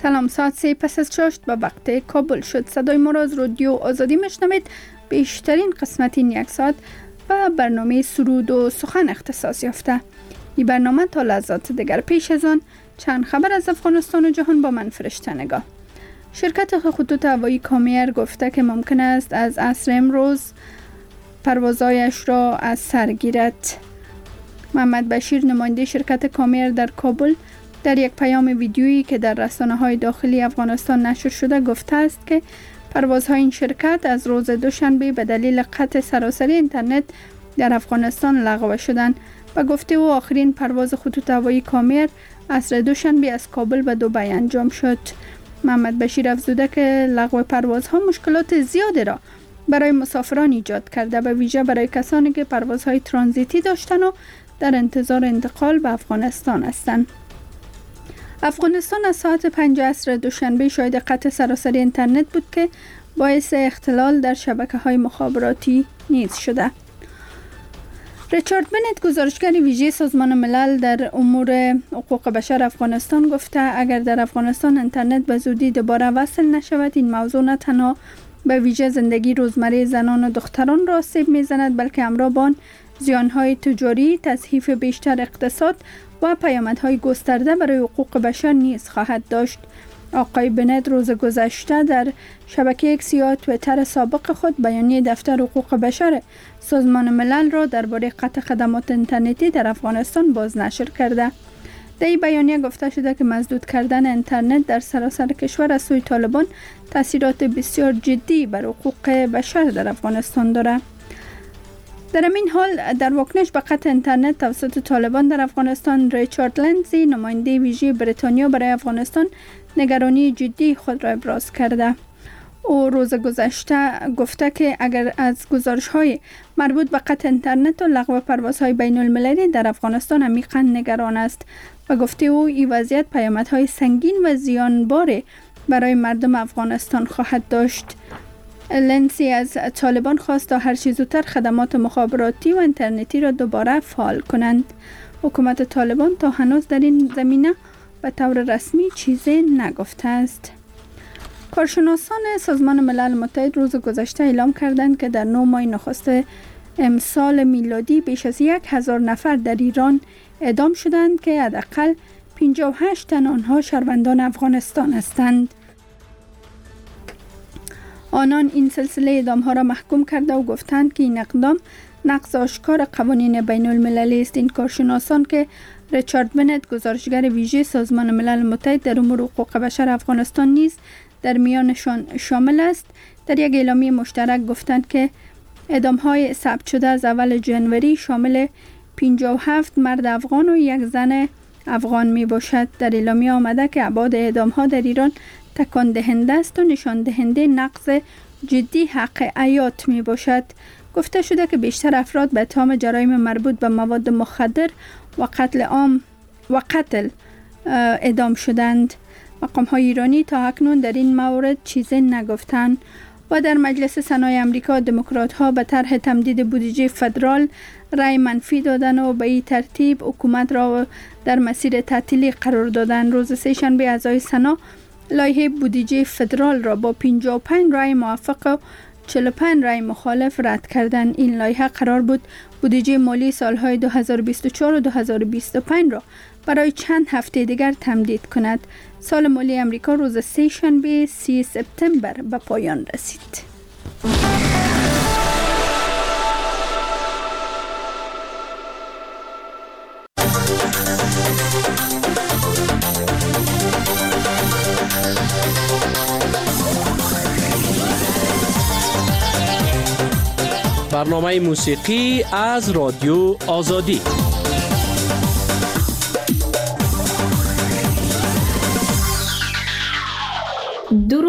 سلام، ساعت 3 پس از 6 به وقت کابل شد. صدای ما را از رادیو آزادی میشنوید. بیشترین قسمت این یک ساعت و برنامه سرود و سخن اختصاص یافته. این برنامه تا لحظات دیگر. پیش از آن چند خبر از افغانستان و جهان با من فرشته نگاه. شرکت خطوط هوایی کامیر گفته که ممکن است از عصر امروز پروازهایش را از سر گیرد. محمد بشیر نماینده شرکت کامیر در کابل در یک پیام ویدیویی که در رسانه‌های داخلی افغانستان نشر شده گفته است که پروازهای این شرکت از روز دوشنبه به دلیل قطع سراسری اینترنت در افغانستان لغو شدند و گفته او آخرین پرواز خطوط هوایی کامیر عصر دوشنبه از کابل به دبی انجام شد. محمد بشیر افزوده که لغو پروازها مشکلات زیادی را برای مسافران ایجاد کرده، به ویژه برای کسانی که پروازهای ترانزیتی داشتند و در انتظار انتقال به افغانستان هستند. افغانستان از ساعت 5 عصر دوشنبه شاهد قطع سراسری اینترنت بود که باعث اختلال در شبکه‌های مخابراتی نیز شده. ریچارد بنت، گزارشگر ویژه سازمان ملل در امور حقوق بشر افغانستان، گفته اگر در افغانستان اینترنت به زودی دوباره وصل نشود، این موضوع نه تنها به ویژه زندگی روزمره زنان و دختران را آسیب می‌زند، بلکه همراه با آن زیان‌های تجاری، تضعیف بیشتر اقتصاد و پیامدهای گسترده برای حقوق بشر نیز خواهد داشت. آقای بنت روز گذشته در شبکه ایکس یا توییتر سابق خود بیانیه دفتر حقوق بشر سازمان ملل را درباره قطع خدمات اینترنتی در افغانستان بازنشر کرده. در این بیانیه گفته شده که مسدود کردن اینترنت در سراسر کشور از سوی طالبان تاثیرات بسیار جدی بر حقوق بشر در افغانستان دارد. در این حال در واکنش به قطع اینترنت توسط طالبان در افغانستان، ریچارد لندزی نماینده ویژه بریتانیا برای افغانستان نگرانی جدی خود را ابراز کرده. او روز گذشته گفته که اگر از گزارش‌های مربوط به قطع اینترنت و لغو پروازهای بین المللی در افغانستان عمیقاً نگران است و گفته او این وضعیت پیامدهای سنگین و زیانبار برای مردم افغانستان خواهد داشت. لندزی از طالبان خواست تا هر چه زودتر خدمات مخابراتی و اینترنتی را دوباره فعال کنند. حکومت طالبان تا هنوز در این زمینه به طور رسمی چیزی نگفته است. کارشناسان سازمان ملل متحد روز گذشته اعلام کردند که در 9 ماه نخست امسال میلادی بیش از 1000 نفر در ایران اعدام شدند که حداقل 58 تن آنها شهروندان افغانستان هستند. آنان این سلسله اعدام‌ها را محکوم کرده و گفتند که این اقدام نقض آشکار قوانین بین المللی است. این کارشناسان که ریچارد بنت، گزارشگر ویژه سازمان ملل متحد در امور حقوق بشر افغانستان نیز در میانشان شامل است، در یک اعلامیه مشترک گفتند که اعدام‌های ثبت شده از اول ژانویه شامل 57 مرد افغان و یک زن افغان می باشد. در اعلامیه آمده که ابعاد اعدام‌ها در ایران تکان دهنده است و نشان دهنده نقض جدی حق حیات می باشد. گفته شده که بیشتر افراد به اتهام جرایم مربوط به مواد مخدر و قتل عام و قتل اعدام شدند. مقام‌های ایرانی تا اکنون در این مورد چیزی نگفتند. و در مجلس سنای آمریکا دموکرات‌ها به طرح تمدید بودجه فدرال رای منفی دادند و به این ترتیب حکومت را در مسیر تعطیلی قرار دادند. روز سه‌شنبه اعضای سنا لایحه بودجه فدرال را با 55 رای موافق و 45 رای مخالف رد کردند. این لایحه قرار بود بودجه مالی سالهای 2024 و 2025 را برای چند هفته دیگر تمدید کند. سال مالی امریکا روز سه‌شنبه 30 سپتامبر به پایان رسید. برنامه موسیقی از رادیو آزادی. درود و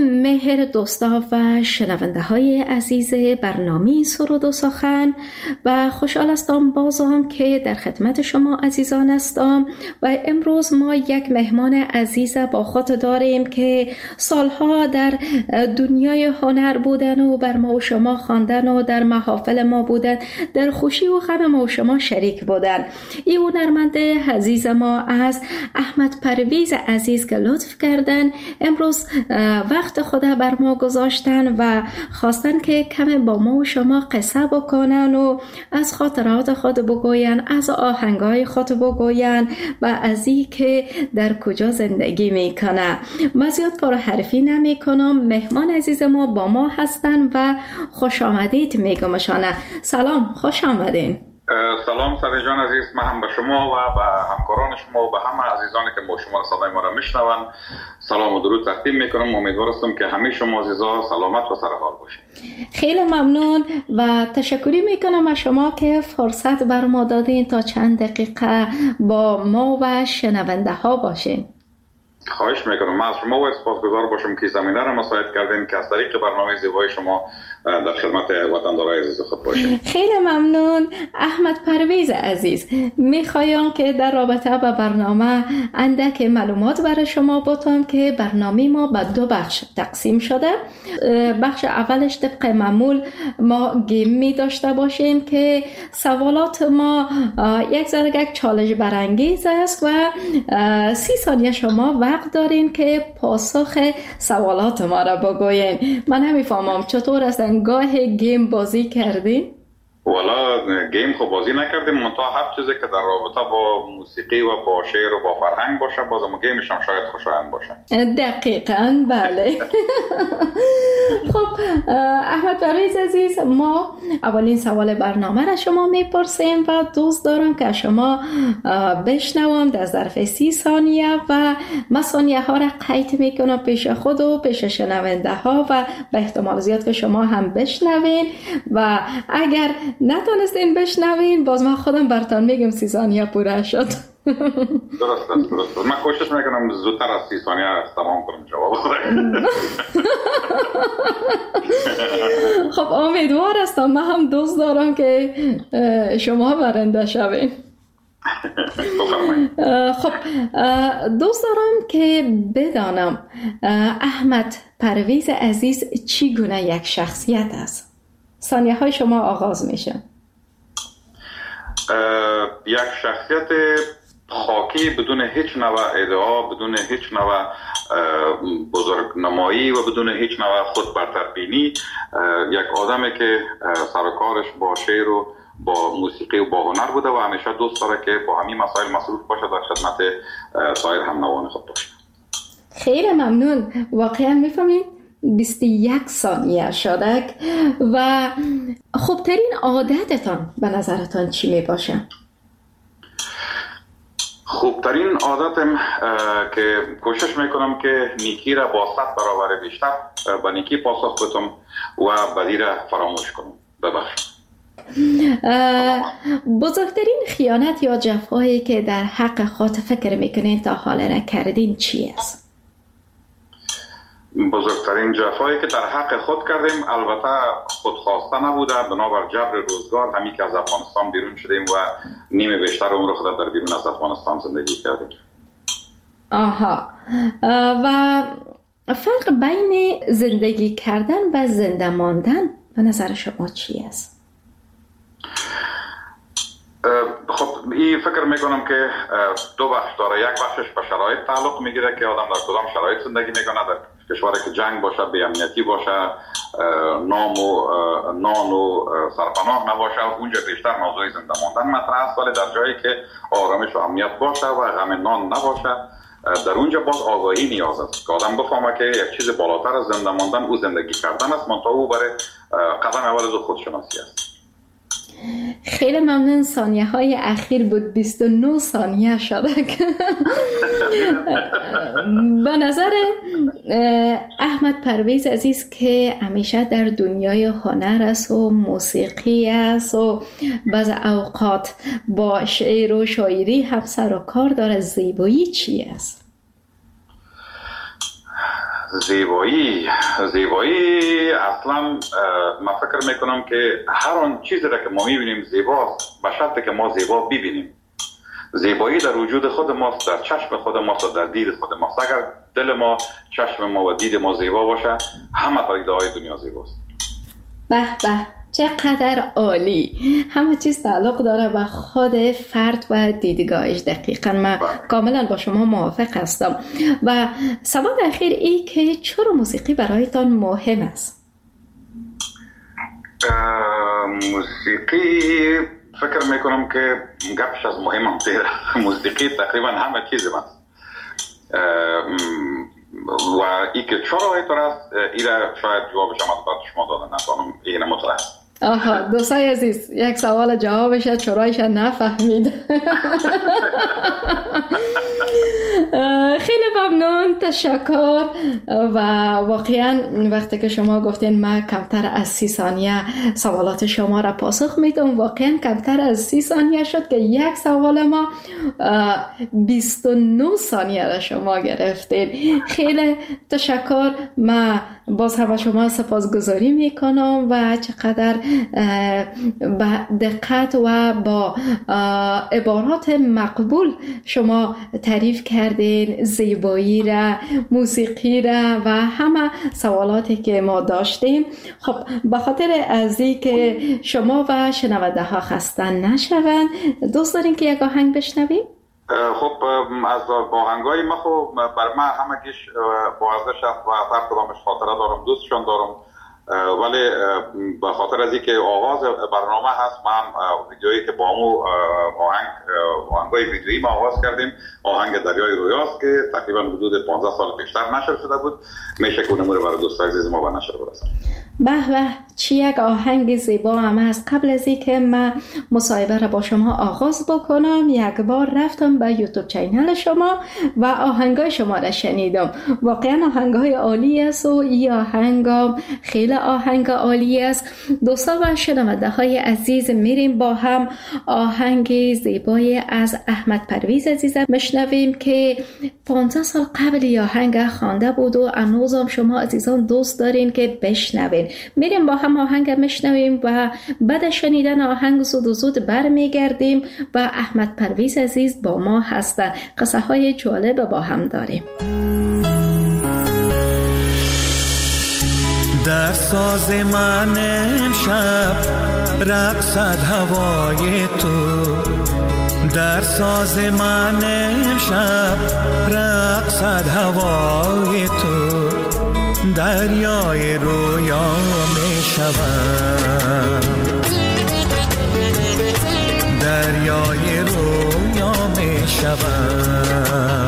مهر دوستا و شنونده های عزیز برنامه سرود و سخن و خوشحال هستم بازم که در خدمت شما عزیزان هستم و امروز ما یک مهمان عزیز با خود داریم که سالها در دنیای هنر بودن و بر ما و شما خواندن و در محافل ما بودن، در خوشی و غم ما و شما شریک بودن. این هنرمند عزیز ما از احمد پرویز عزیز که لطف کردن امروز وقت خود بر ما گذاشتن و خواستن که کم با ما و شما قصه بکنن و از خاطرات خود بگوین، از آهنگای خود بگوین و از این که در کجا زندگی میکنه. من زیاد پرحرفی نمی کنم. مهمان عزیز ما با ما هستن و خوش آمدید میگمشانه. سلام، خوش آمدین. سلام سره جان عزیز، من هم به شما و به همکاران شما و به همه عزیزانی که با شما صدای ما را میشنون سلام و درود تقدیم میکنم. امیدوار هستم که همه شما عزیزا سلامت و سرحال باشید. خیلی ممنون و تشکری میکنم از شما که فرصت بر ما دادین تا چند دقیقه با ما و شنونده ها باشین. خواهش میکنم. من از شما و سپاسگزار باشم که زمینه را مساعد کردین که از طریق برنامه زیبای شما در خدمت وطندارای عزیز خود باشیم. خیلی ممنون. احمد پرویز عزیز، میخوایم که در رابطه با برنامه اندک معلومات برای شما بتم که برنامه ما به 2 بخش تقسیم شده. بخش اولش طبق معمول ما گیم می داشته باشیم که سوالات ما یک ذره چالش برانگیز است و 30 ثانیه شما وقت دارین که پاسخ سوالات ما را بگوین. من نمیفهمم چطور است گاه گیم بازی کردین؟ والا گیم خب بازی نکردیم، منتها هر چیزی که در رابطه با موسیقی و با شعر و با فرهنگ باشه بازم گیمش هم شاید خوشایند باشه. دقیقاً بله. خب احمد پرویز عزیز، ما اولین سوال برنامه را شما میپرسیم و دوست دارم که شما بشنوم در ظرف 30 ثانیه و من ثانیه ها را قید میکنم پیش خود و پیش شنونده ها و به احتمال زیاد که شما هم بشنوین و اگر نتونستین بشنوین باز من خودم براتون میگم 30 ثانیه پوره شد. درست است. من کوشش میکنم زودتر از 30 ثانیه تمام کنم جواب. خب امیدوار هستم. من هم دوست دارم که شما برنده شوین. خب دوست دارم که بدانم احمد پرویز عزیز چی گونه یک شخصیت است؟ ثانیه های شما آغاز میشه. یک شخصیت خاکی بدون هیچ نوع ادعا، بدون هیچ نوع بزرگنمایی و بدون هیچ نوع خود برتربینی، یک آدمی که سر و کارش با شعر و با موسیقی و با هنر بوده و همیشه دوست داره که با همین مسائل مصروف باشه، در خدمت سایر هم‌نوایان خود باشه. خیلی ممنون. واقعا میفهمید 21 ثانیه شده و خوبترین عادتتان به نظرتان چی می باشه؟ خوبترین عادتم که کوشش میکنم که نیکی را با 100 برابر بیشتر به نیکی پاسخ بدم و بدی را فراموش کنم. ببخشید. بزرگترین خیانت یا جفایی که در حق خود فکر میکنین تا حالا نکردین چی است؟ بزرگترین جفایی که در حق خود کردیم البته خودخواسته نبوده، بنابر جبر روزگار همین که از افغانستان بیرون شدیم و نیمه بیشتر عمر خود در بیرون از افغانستان زندگی کردیم. آها. و فرق بین زندگی کردن و زنده ماندن به نظر شما چی است؟ خب این فکر میکنم که 2 بخش داره. یک بخشش به شرایط تعلق میگیره که آدم در کدام شرایط زندگی میکنه. در کشوری که جنگ باشه، بی‌امنیتی باشه، نان و سرپناه نباشه، اونجا بیشتر موضوع زنده ماندن مطرح است. ولی در جایی که آرامش و امنیت باشه و غم نان نباشه، در اونجا باز آگاهی نیاز است که آدم بفهمه که یک چیز بالاتر از زنده ماندن او زندگی کردن است، منتها او برای قدم اول از خودشناسی است. خیلی ممنون. ثانیه های اخیر بود 29 ثانیه شده. به نظر احمد پرویز عزیز که همیشه در دنیای هنر است و موسیقی است و بعض اوقات با شعر و شاعری هم سر و کار داره، زیبایی چی است؟ زیبایی اصلا من فکر میکنم که هر آن چیزی را که ما میبینیم زیباست، به شرطی که ما زیبا ببینیم. زیبایی در وجود خود ماست، در چشم خود ماست و در دید خود ماست. اگر دل ما، چشم ما و دید ما زیبا باشه، همه پدیده‌های دنیا زیباست. به به، چقدر عالی. همه چیز تعلق داره به خود فرد و دیدگاهش. دقیقاً من کاملا با شما موافق هستم. و سوال اخیر ای که چرا موسیقی برایتان مهم است؟ موسیقی فکر میکنم که گپش از مهمم تیره. موسیقی تقریبا همه چیز است و ای که چرا اینطور است، ایره شاید جوابش هم از بعد شما دادن نتوانم اینه مطلع. آها، دوستای عزیز، یک سوال جوابش چرایش نفهمید. خیلی ممنون، تشکر. و واقعا وقتی که شما گفتین من کمتر از 30 ثانیه سوالات شما را پاسخ میدم، واقعا کمتر از 30 ثانیه شد که یک سوال ما 29 ثانیه را شما گرفتین. خیلی تشکر. من باز هم شما سپاسگزاری میکنم و چقدر با دقت و با عبارات مقبول شما تعریف کردین زیبایی را، موسیقی را و همه سوالاتی که ما داشتیم. خب به خاطر از این که شما و شنونده ها خسته نشوند، دوست دارین که یک آهنگ بشنویم؟ خب از آهنگای ما خب بر من همگیش با ارزش است و هر کدامش خاطره دارم، دوستشان دارم، ولی به خاطر از اینکه آغاز برنامه هست، من ویدیویی که با همون آهنگای ویدیویی ما آغاز کردیم، آهنگ دریای رویاست که تقریبا حدود 15 سال پیشتر نشر شده بود. میشه که اونمو رو برای دوستای عزیز ما به نشر برسونم. به به، چی یک آهنگ زیبا هم است. قبل از اینکه من مصاحبه را با شما آغاز بکنم، یک بار رفتم به یوتیوب چینل شما و آهنگای شما را شنیدم. واقعا آهنگای عالی است و این آهنگ خیلی آهنگ عالی است. دوستان و شنونده های عزیز، میریم با هم آهنگ زیبای از احمد پرویز عزیزم بشنویم که 15 سال قبل این آهنگ خوانده بود و هنوزم شما عزیزان دوست دارین که بشنوین. میریم با هم آهنگ میشنویم و بعد شنیدن آهنگ زود و زود برمیگردیم و احمد پرویز عزیز با ما هستن. قصه های جالب با هم داریم. در ساز من امشب رقصد هوای تو، در ساز من امشب رقصد هوای تو، دریای رویا می شوم، دریای رویا می شوم،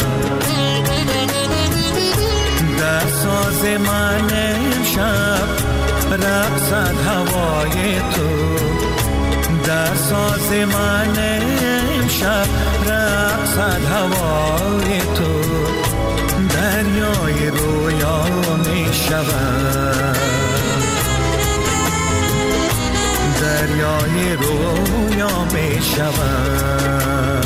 در ساز من امشب رقصد هوای تو، در ساز من امشب رقصد هوای تو، دریای رویا می شوم، دریای رویا می شوم.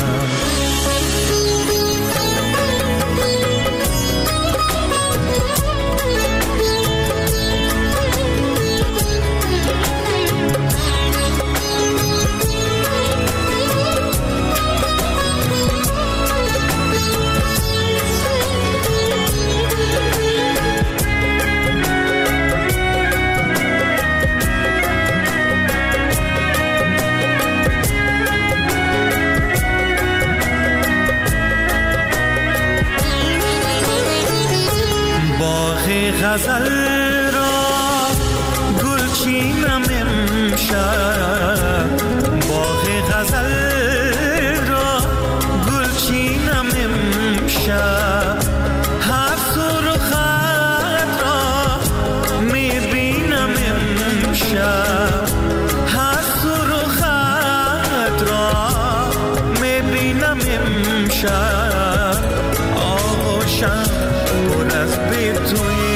غزل را گلچینم امشب، باغ غزل را گلچینم امشب، هر سرخت را میبینم امشب، هر سرخت را میبینم امشب، آغوشم پر از بی‌تویی،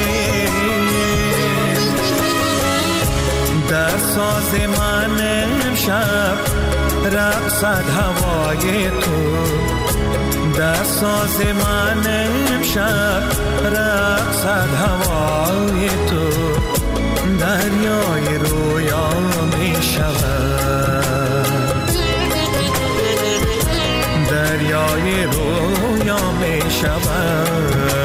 در ساز من امشب رقصد هوای تو، در ساز من امشب رقصد هوای تو، دریای رویا می شود، دریای رویا می شود.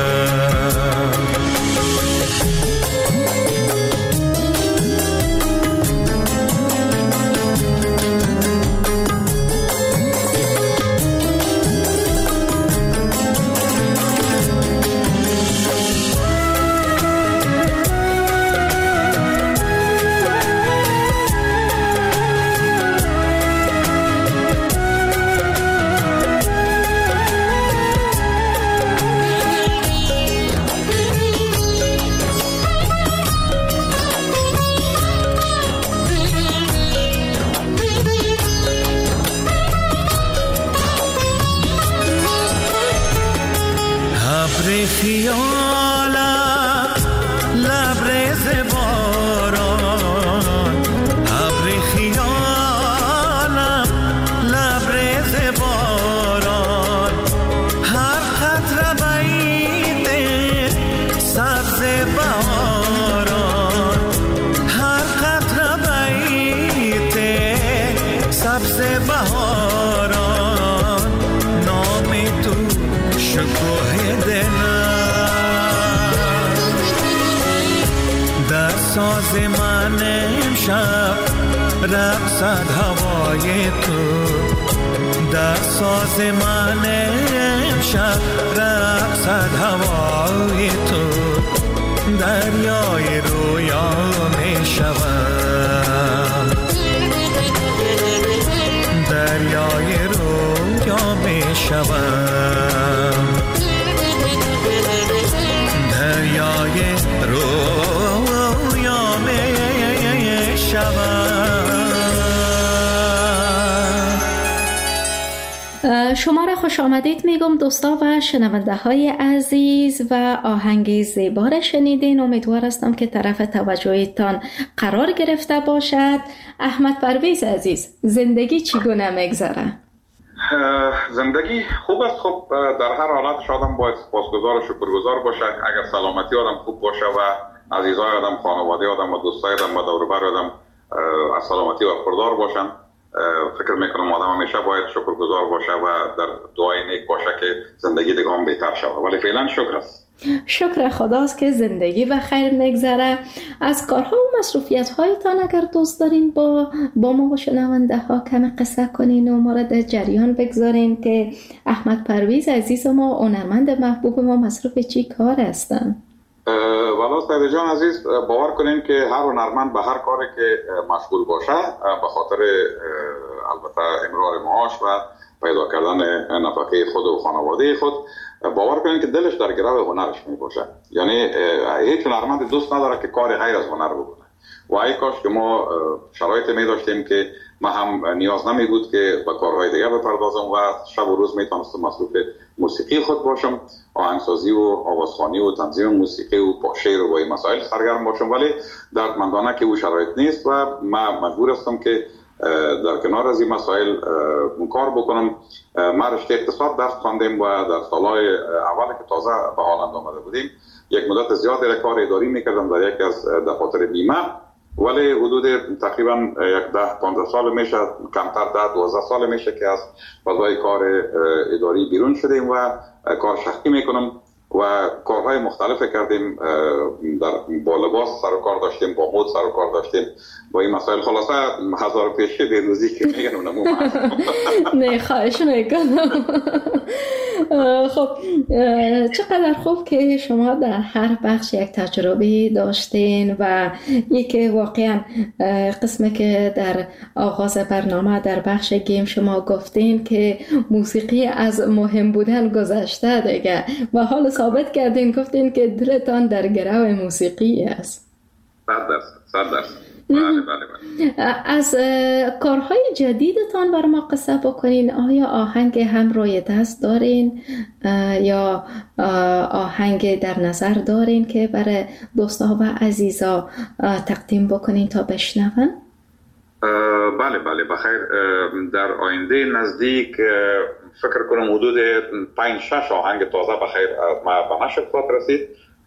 خیالم لبریز باران، ابر خیالم لبریز باران، هر قطره بید سبز بهاران، هر قطره بید سبز بهاران، نام تو شکوه ساز من امشب رقصد هوای تو، در ساز من امشب رقصد هوای تو، دریای رویا می شوم، دریای رویا می شوم، دریای رویا می شوم. شما را خوش آمدید میگم دوستا و شنونده های عزیز و آهنگ زیبا را شنیدین. امیدوار هستم که طرف توجهتان قرار گرفته باشد. احمد پرویز عزیز، زندگی چگونه میگذره؟ زندگی خوب است. خب در هر حالت آدم باید سپاسگزار و شکرگزار باشه. اگر سلامتی آدم خوب باشه و عزیزای آدم، خانواده آدم و دوستای آدم و دور و بر آدم از سلامتی و خوددار باشن، فکر میکنم آدم همیشه باید شکرگزار باشه و در دعای نیک باشه که زندگی دیگه هم بهتر شود. ولی فعلا شکر است. شکر خداست که زندگی و خیر میگذره. از کارها و مصروفیت هایتان اگر دوست دارین با ما و شنونده ها کمی قصه کنین و ما را در جریان بگذارین که احمد پرویز عزیز ما، هنرمند محبوب ما، مصروف چی کار هستن؟ والا سید جان عزیز، باور کنین که هر هنرمند به هر کاری که مشغول باشه به خاطر البته امرار معاش و پیدا کردن نفقه خود و خانواده خود، باور کنین که دلش در گرو هنرش می باشه. یعنی هیچ هنرمند دوست نداره که کار غیر از هنر بکنه و ای کاش که ما شرایط می داشتیم که ما هم نیاز نمی بود که به کارهای دیگه بپردازم و شب و روز می توانستم مصروف موسیقی خود باشم، آهنگسازی و آوازخوانی و تنظیم موسیقی و با شعر و با این مسائل سرگرم باشم. ولی دردمندانه که او شرایط نیست و من مجبور هستم که در کنار از این مسائل کار بکنم. ما رشته اقتصاد درس خواندیم و در سالهای اولی که تازه به هالند آمده بودیم یک مدت زیادی کار اداری میکردم در یک از دفاتر بیمه، ولی حدود تقریبا 10-15 سال میشه، کمتر 10-12 سال میشه که از فضای کار اداری بیرون شدیم و کار شخصی میکنم و کارهای مختلف کردیم. با لباس سر و کار داشتیم، با مد سر و کار داشتیم، با این مسائل. خلاصه هزار پیشه بیروزی که میگن اونمو نه خواهش میکنم. خب چقدر خوب که شما در هر بخش یک تجربه داشتین و یکی واقعا قسمی که در آغاز برنامه در بخش گیم شما گفتین که موسیقی از مهم بودن گذشته دیگه و حال ثابت کردین، گفتین که دلتان در گرو موسیقی است. 100%. بله. از کارهای جدیدتان بر ما قصه بکنین. آیا آهنگ هم روی دست دارین یا آهنگ در نظر دارین که برای دوستا و عزیزا تقدیم بکنین تا بشنون؟ بله بخیر. در آینده نزدیک فکر کنم حدود 5-6 آهنگ تازه بخیر ما به نشر خواهد رسید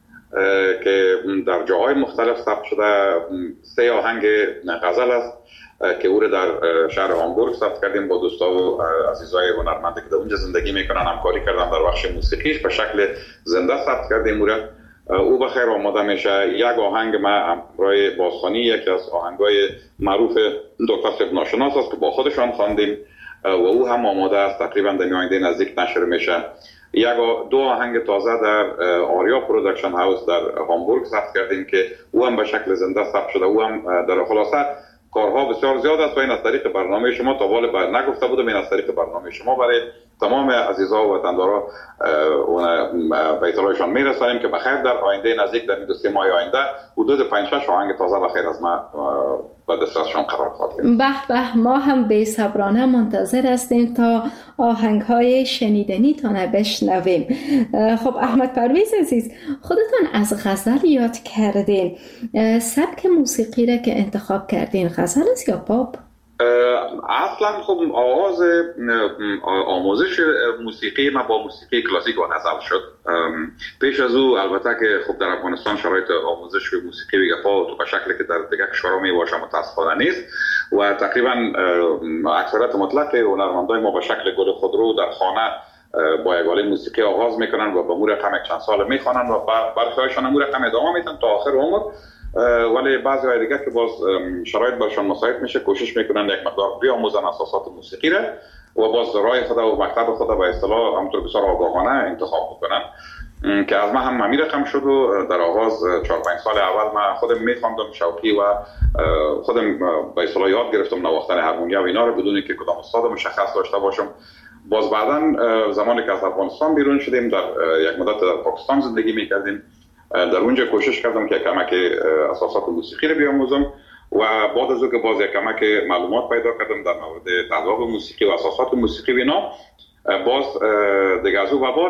که در جاهای مختلف ثبت شده. 3 آهنگ غزل است که او را در شهر هامبورگ ثبت کردیم با دوستا و عزیزای هنرمندی که در اونجا زندگی میکنن، همکاری کردن در بخش موسیقیش به شکل زنده ثبت کردیم او را. او بخیر آماده میشه. یک آهنگ ما همراه بازخوانی، یکی از آهنگای معروف دکتر صاحب ناشناس است که با خودشان خواندیم و او هم آماده است، تقریبا در آینده نزدیک نشر میشه. 2 آهنگ تازه در آریا پروداکشن هاوس در هامبورگ ثبت کردیم که او هم به شکل زنده ثبت شده. او هم در خلاصه کارها بسیار زیاد است و این از طریق برنامه شما تا حالا نگفته بودم، این از طریق برنامه شما برای تمام عزیزا و وطندارا اون به اطلاعشان میرسانیم که بخیر در آینده نزدیک در 2-3 ماه آینده حدود 5-6 آهنگ تازه بخیر از ما به دسترسشان قرار خواهد گرفت. به ما هم بی‌صبرانه منتظر هستیم تا آهنگ‌های شنیدنی تا بشنویم. خب احمد پرویز عزیز، خودتان از غزل یاد کردین. سبک موسیقی را که انتخاب کردین غزل است یا پاپ؟ اصلا خب آغاز آموزش موسیقی ما با موسیقی کلاسیک و غزل شد. پیش از او البته که خب در افغانستان شرایط آموزش موسیقی به پا تو به شکلی که در دیگر کشورها میباشه متاسفانه نیست و تقریبا اکثریت مطلق هنرمندان ما به شکل گل خودرو در خانه با یک آله موسیقی آغاز میکنن و به امور رقم چند سال میخوانن و برخیاشان امور رقم ادامه میدن تا آخر عمر. ولی بعضی های دیگه که باز شرایط برشان مساعد میشه کوشش میکنن یک مقدار بیاموزن اساسات موسیقی را و باز راه خود و مکتب خود به اصطلاح همونطور بسیار آگاهانه انتخاب بکنن که از ما هم امیر رقم شد و در آغاز 4-5 سال اول من خودم میخواندم شوقی و خودم به اصطلاح یاد گرفتم نواختن هارمونیا و اینا رو بدون که کدام استاد مشخص داشته باشم. باز بعداً زمانی که از افغانستان بیرون شدیم در یک مدت در پاکستان زندگی میکردیم، در اونجا کوشش کردم که کمک اساسات موسیقی رو بیاموزم و بعد از اون که باز کمک معلومات پیدا کردم در مورد تذاب موسیقی و اساسات موسیقی و اینا، باز دیگه از اون بعد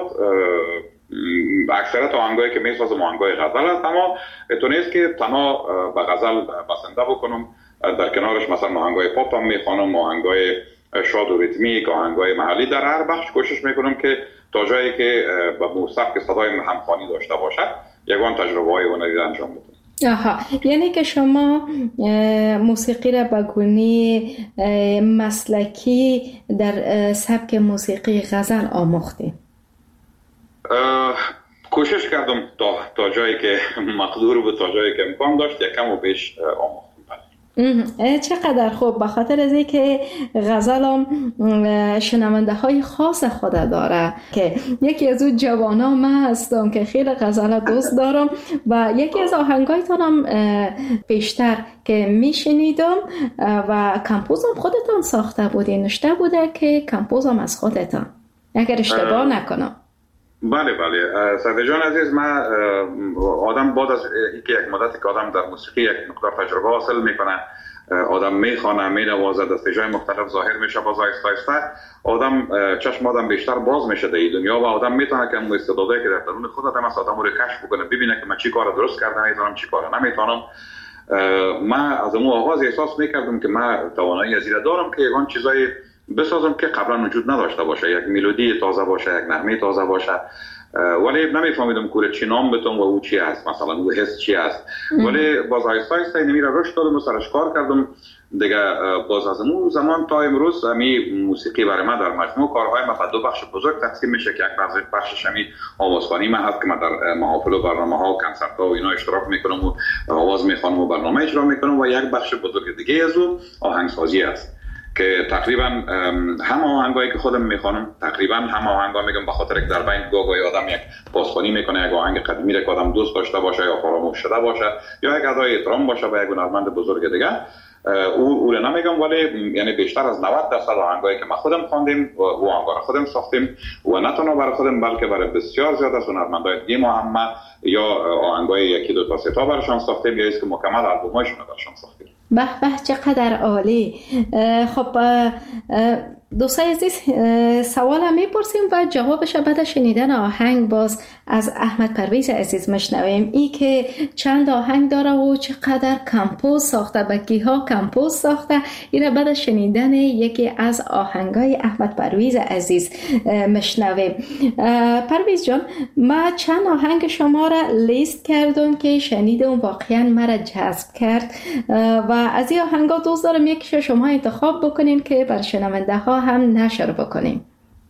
اکثرت آهنگایی که میسازم آهنگای غزل است، اما تو نیست که تنها به غزل بسنده بکنم، در کنارش مثلا آهنگای پاپ هم میخوانم، آهنگای شاد و ریتمیک، آهنگای محلی. در هر بخش کوشش میکنم که تا جایی که به سبک صدای همخوانی داشته باشد یگان تجربه‌های هنری را انجام بدم. آها، یعنی که شما موسیقی را به گونه مسلکی در سبک موسیقی غزل آموختید؟ کوشش کردم تا جایی که مقدور بود، تا جایی که امکان داشت یکم و بیش آموختم. چقدر خوب، به خاطر از اینکه غزل هم شنونده های خاص خود داره که یکی از اون جوانا من هستم که خیلی غزل دوست دارم و یکی از آهنگایتان هم پیشتر که میشنیدم و کمپوزم خودتان ساخته بودین، نوشته بوده که کمپوزم از خودتان، اگر اشتباه نکنم. بله صدر جان عزیز، من آدم بعد از اینکه یک مدتی که آدم در موسیقی یک مقدار تجربه حاصل میکنه، آدم میخوانه، مینوازه، در استیج‌های مختلف ظاهر میشه، باز آهسته آدم چشم آدم بیشتر باز میشه در این دنیا و آدم میتونه که اون استعدادی که در درون خود آدم است آدم رو کشف بکنه، ببینه که من چی کار درست کردم میتونم، چی کار نمیتونم. من از اون آغاز احساس میکردم که من توانایی ازیره دارم که یگان چیزای بسازم که قبلا وجود نداشته باشه، یک ملودی تازه باشه، یک نغمه تازه باشه، ولی نمیفهمیدم کوره چی نام بتونم و او چی است، مثلا او حس چی است. ولی باز آیستا نمیره رشد دادم و سرش کار کردم دیگه. باز از اون زمان تا امروز همی موسیقی برای من در مجموع کارهای من دو بخش بزرگ تقسیم میشه که یک بخشش همی آوازخوانی من هست که من در محافل و برنامه‌ها و کنسرت‌ها و اینا اشتراک میکنم و آواز میخوانم و برنامه اجرا میکنم و یک بخش بزرگ دیگه از اون آهنگسازی است که تقریبا هم آهنگایی که خودم میخوانم، تقریبا هم آهنگا میگم به خاطر که در بین گاهی آدم یک بازخوانی میکنه، یک آهنگ قدیمی را که آدم دوست داشته باشه یا فراموش شده باشه یا یک ادای احترام باشه به یک هنرمند بزرگ دیگه، او رو نمیگم، ولی یعنی بیشتر از 90% آهنگایی که ما خودم خواندیم و آهنگا را خودم ساختیم و نه تنها برای خودم بلکه برای بسیار زیاد از هنرمندای دیگه ما هم یا آهنگای یکی دو تا سه تا براشون ساختیم یا است که مکمل آلبومایشون براشون ساختیم. به چقدر عالی. خب دوستای عزیز، سوال هم میپرسیم و جوابش بعد شنیدن آهنگ باز از احمد پرویز عزیز مشنویم. ای که چند آهنگ داره و چقدر کمپوز ساخته، بکیها کمپوز ساخته. این بعد از شنیدن یکی از آهنگای احمد پرویز عزیز مشنویم. پرویز جان، ما چند آهنگ شما را لیست کردم که شنیدم، واقعا مرا جذب کرد و از این آهنگا دوست دارم یکیشو شما انتخاب بکنین که بر شنونده ها هم نشر بکنیم.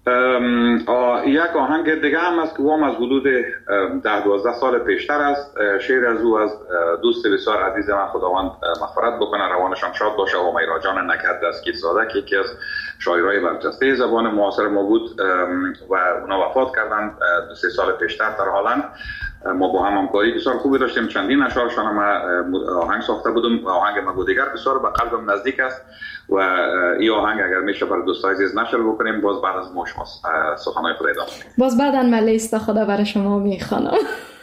یک آهنگ دیگه هم است که هم از حدود 10-12 سال پیشتر است. شعر از او از دوست بسیار عزیز من، خداوند مغفرت بکنه، روانشان شاد باشه، و میرا جان نکرد دستگیر ساده که یکی از شاعرای برجسته زبان معاصر ما بود و اونا وفات کردن 2-3 سال پیشتر در هالند. ما با هم همکاری بسیار خوبی داشتیم، چندین اشعارشان هم آهنگ ساخته بودم. آهنگ مگو دیگر بسیار به قلبم نزدیک است و این آهنگ اگر میشه برای دوستای عزیز نشر بکنیم، باز بعد از ما شما سخنهای خود ادامه میدیم. باز بعداً من لیست خدا برای شما میخوانم.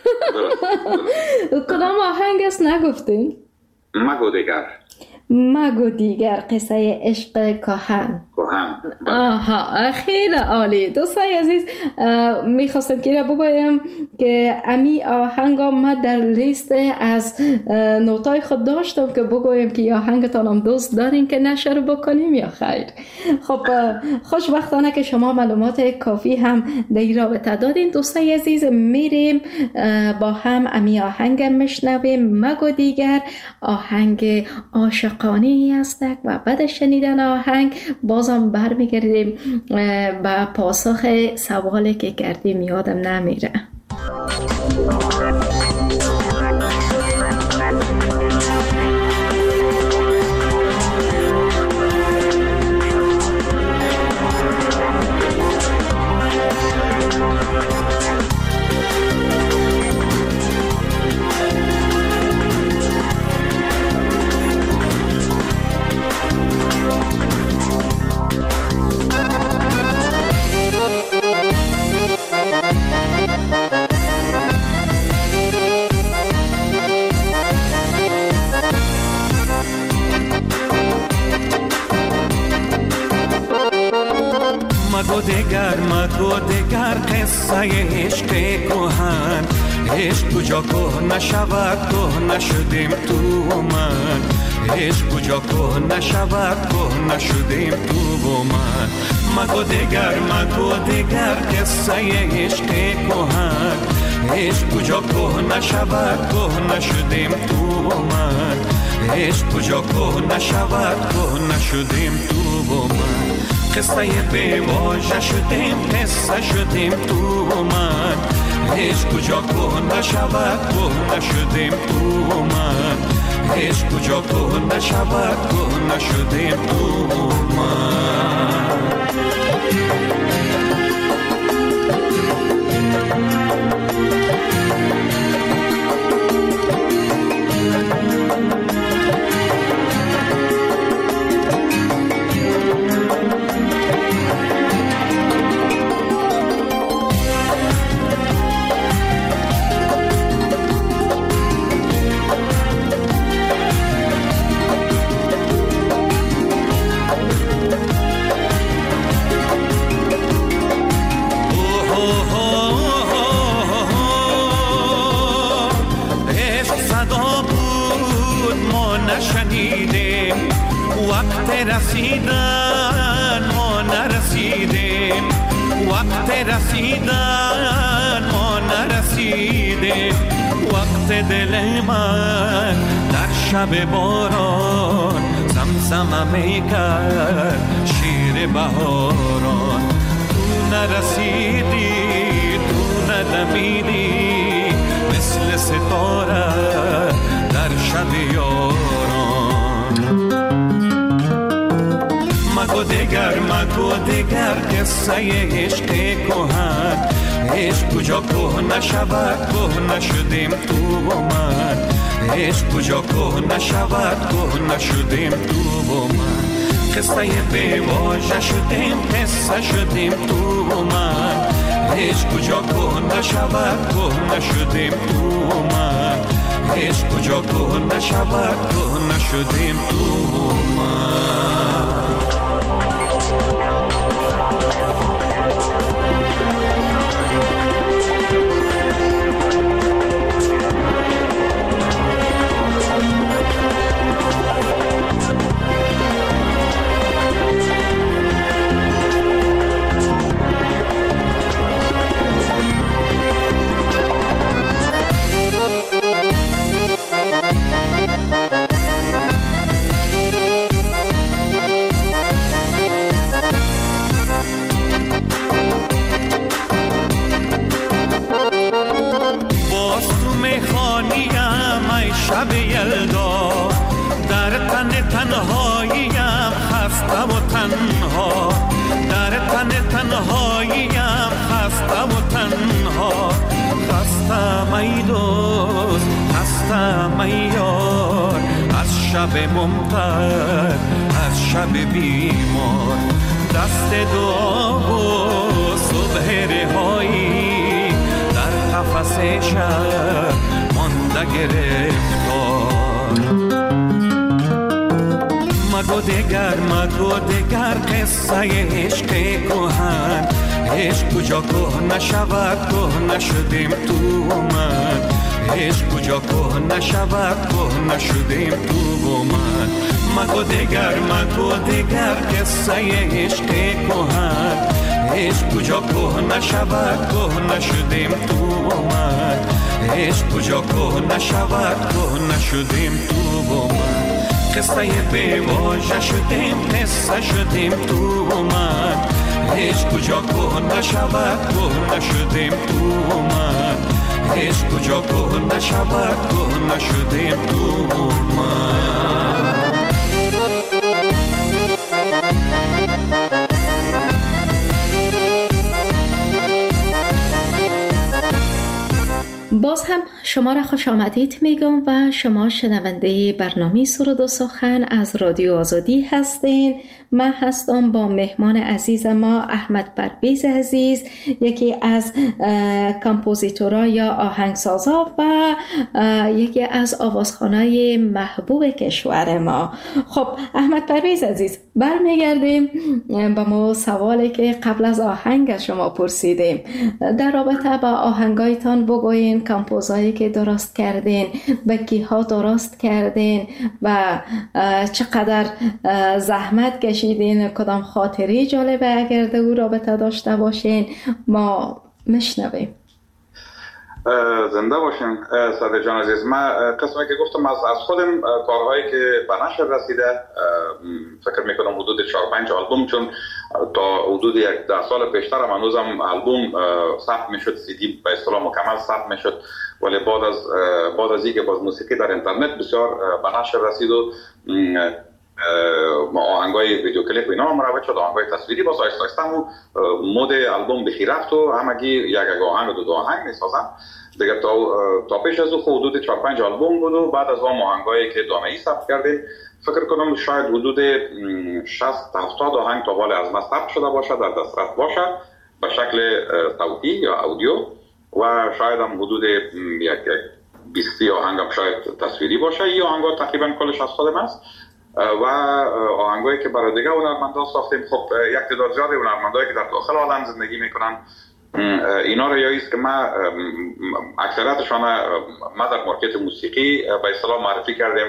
کدام آهنگ است نگفتین؟ مگو دیگر. مگو دیگر، قصه عشق کهن. آها، خیلی عالی. دوستای عزیز، میخواستم که بگویم که امی آهنگا ما در لیست از نوتای خود داشتم که بگویم که یا آهنگتان هم دوست دارین که نشر بکنیم یا خیر. خب خوشبختانه که شما معلومات کافی هم در رابطه دادین. دوستای عزیز، میریم با هم امی آهنگ میشنویم. مگو دیگر آهنگ عاشقانه است و بعد شنیدن آهنگ بازم برمیگردیم با پاسخ سوالی که کردیم، یادم نمیره. مگو دیگر قصه عشق کهن، عشق کجا که نشود که نشدیم تو من، عشق کجا که نشود که نشدیم تو من. مگو دیگر قصه عشق کهن، عشق کجا که نشود که نشدیم تو من، عشق کجا که نشود که نشدیم تو من. قصه بیواژه شدیم، قصه شدیم تو من، عشق کجا که نشود که نشدیم تو من، عشق کجا که نشود که نشدیم تو من. رسیدن ما نرسیدیم، وقت رسیدن ما نرسیدیم، وقت دل من در شب باران زمزمه میکرد شیر بهاران. تو نرسیدی، تو ندمیدی، مثل ستاره در شب یاران. مگو دیگر قصه عشق کهن، عشق کجا که نشود که نشدیم تو من، عشق کجا که نشود که نشدیم تو من. قصه بیواژه شدیم، قصه شدیم تو من، عشق کجا که نشود که نشدیم تو من، عشق کجا که نشود که نشدیم تو من. ایار از شب ممطر از شب بیمار دست دعا و صبح رهایی در قفس شب مانده گرفتار مگو دگر قصه عشق کهن عشق کجا که نشود که نشدیم تو من عشق کجا که نشود که نشدیم تو من مگو دگر قصه عشق کهن عشق کجا که نشود که نشدیم تو من عشق کجا که نشود که نشدیم تو من قصه بیواژه شدیم قصه شدیم تو من عشق کجا که نشود که نشدیم تو من عشق کجا که نشود که نشدیم تو من باز هم شما را خوش آمدید میگم و شما شنونده برنامه سرود و سخن از رادیو آزادی هستین. من هستم با مهمان عزیز ما احمد پرویز عزیز، یکی از کامپوزیتورها یا آهنگسازا و یکی از آوازخوانای محبوب کشور ما. خب احمد پرویز عزیز، برمیگردیم با ما سوالی که قبل از آهنگ از شما پرسیدیم در رابطه با آهنگایتان بگوین، کامپوزایی که درست کردین، به کیها درست کردین و چقدر زحمت کشیدین، کدام خاطری جالبه اگر در او رابطه داشته باشین ما مشنویم. زنده باشین صادق جان عزیز. من قسمی که گفتم از خودم کارهایی که به نشر رسیده فکر میکنم حدود 4-5 آلبوم، چون تا حدود 10 سال پیشتر هم هنوزم آلبوم ثبت میشد، سی دی به اصطلاح مکمل ثبت میشد، ولی بعد از اینکه باز موسیقی در اینترنت بسیار به نشر رسید و آهنگای ویدیو کلیپ اینا هم مروج شد، آهنگای تصویری باز آیسته آیسته هم مود آلبوم بخی رفت و همگی یک آهنگ و دو آهنگ میسازن دیگه. تا پیش از او حدود 4-5 آلبوم بود و بعد از اون آهنگایی که دانه‌ای ثبت کردیم فکر کنم شاید حدود 60-70 آهنگ تا حال از ما ثبت شده باشه، در دسترس باشه به شکل صوتی یا اودیو، و شاید هم حدود 20 آهنگ هم شاید تصویری باشه. این آهنگا تقریبا کلش از خودم است و آهنگایی که برای دیگه هنرمندان ساختیم. خب یک تعداد زیادی هنرمندایی که در داخل عالم زندگی میکنن اینا رو یاییست که ما اکثریتشان ما در مارکت موسیقی به اصطلاح معرفی کردیم،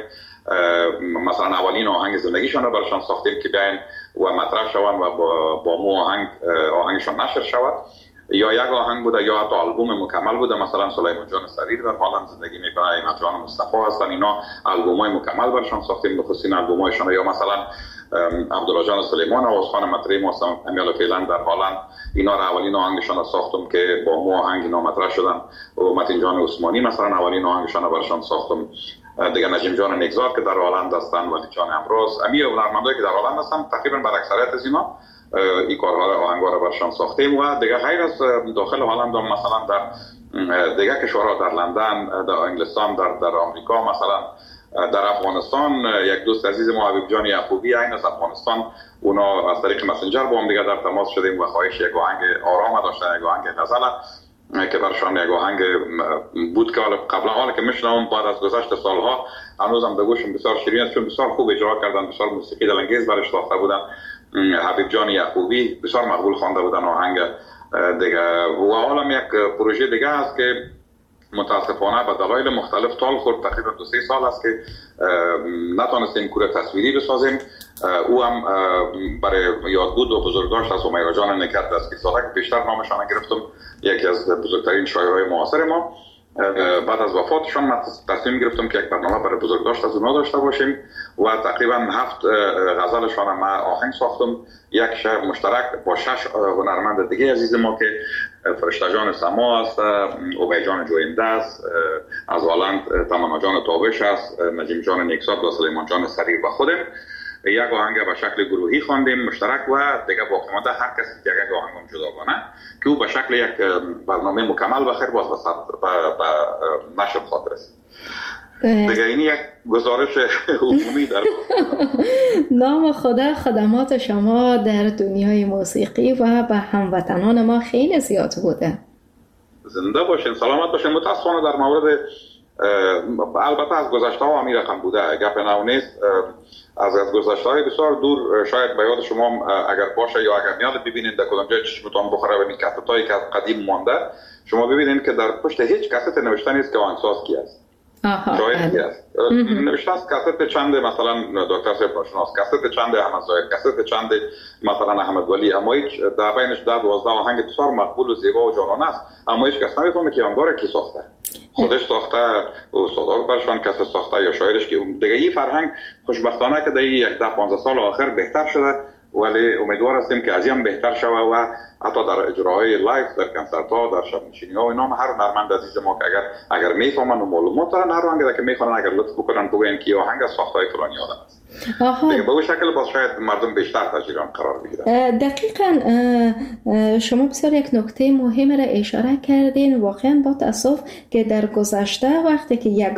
مثلا اولین آهنگ زندگیشان رو براشان ساختیم که بیاین و مطرح شوند و با مو آهنگشان نشر شود، یا یک آهنگ بوده یا حتی آلبوم مکمل بوده. مثلا سلیمان جان سریر در هلند زندگی میکنه، ایمان جان مصطفی هستن، اینا آلبومای مکمل برشان ساختیم بخصوص آلبومایشان. یا مثلا عبدالله جان سلیمان آوازخوان مطرح هستن امیال فعلا در هلند، اینا را اولین آهنگشان را ساختم که با مو آهنگ اینا مطرح شدن. و متین جان عثمانی مثلا اولین آهنگشان را برشان ساختم دیگه. نجیم جان نگذار که در هلند هستن، ولی جان امروز، امی هنرمندایی که در هلند هستن تقریبا بر اکثریت از اینا این کارها آهنگا را برشان ساختیم. و دیگه غیر از داخل هلند هم مثلا در دیگه کشورها، در لندن، در انگلستان، در آمریکا، مثلا در افغانستان یک دوست عزیز ما حبیب جان یعقوبی این از افغانستان، اونا از طریق مسنجر با هم دیگه در تماس شدیم و خواهش یک آهنگ آرام داشتن، یک آهنگ غزل که برشان یک آهنگ بود که قبل حال که میشنم بعد از گذشت سالها هنوزم به گوشم بسیار شیرین است، چون بسیار خوب اجرا کردن، بسیار موسیقی دلانگیز برش ساخته بودن. حبیب جان یعقوبی بسیار مقبول خوانده بودن آهنگ دیگه. و حالا یک پروژه دیگه است که متاسفانه به دلایل مختلف طال خورد، تقریبا 2-3 سال است که نتونستیم کور تصویری بسازیم. او هم برای یادبود و بزرگداشت از همیرا جان نکرد از که بیشتر نامشان گرفتم، یکی از بزرگترین شاعرای معاصر ما. بعد از وفاتشان من تصمیم گرفتم که یک برنامه برای بزرگداشت از اونها داشته باشیم و تقریبا 7 غزلشان ما آهنگ ساختم، یک شعر مشترک با 6 هنرمند دیگه عزیز ما که فرشته جان سما است، عبید جان جوینده است از هلند، تمنا جان تابش است، نجیم جان نیکسات و سلیمان جان سریر و خودم. یک آهنگ به شکل گروهی خواندیم مشترک و دیگه باقی مانده هر کسی یک آهنگ جداگانه که او به شکل یک برنامه مکمل بخیر باز به نشر خواهد رسید. دیگه این یک گزارش عمومی در نام خدا خدمات شما در دنیای موسیقی و به هموطنان ما خیلی زیاد بوده. زنده باشین، سلامت باشین. متاسفانه در مورد البته از گذشته ها همین رقم بوده، گپ نو نیست. از گذشته های بسیار دور شاید به یاد شما اگر باشه یا اگر میاد ببینید در کدام جای چشمتون بخوره و این کاست هایی که قدیم مانده، شما ببینید که در پشت هیچ کاست نوشته نیست که آهنگساز کی است. شاید کی است. نوشته است کاست چند مثلا دکتر صاحب باشناس، کاست چند احمد زاهد، کاست چند مثلا احمد ولی، اما هیچ در بینش 12 آهنگ بسیار مقبول و زیبا و جانانه است، اما هیچ کس نمیفهمه که آهنگار کی ساخته. خودش ساخته، استادار برشان کس ساخته یا شاعرش که دیگه. این فرهنگ خوشبختانه که در 10-15 سال آخر بهتر شده، ولی امیدوار هستیم که از این بهتر شود و حتی در اجراهای لایو در کنسرت ها، در شب نشینی ها و اینا هر هنرمند عزیز ما که اگر میفهمن و معلومات دارن، هر آهنگ که میخوانن اگر لطف بکنن بگوین که آهنگ از ساختهای فلانی آدم است. دیگه به اون شکل باز شاید مردم بیشتر تجربه قرار بگیرن. دقیقاً شما بسیار یک نکته مهم را اشاره کردین. واقعاً با تاسف که در گذشته وقتی که یک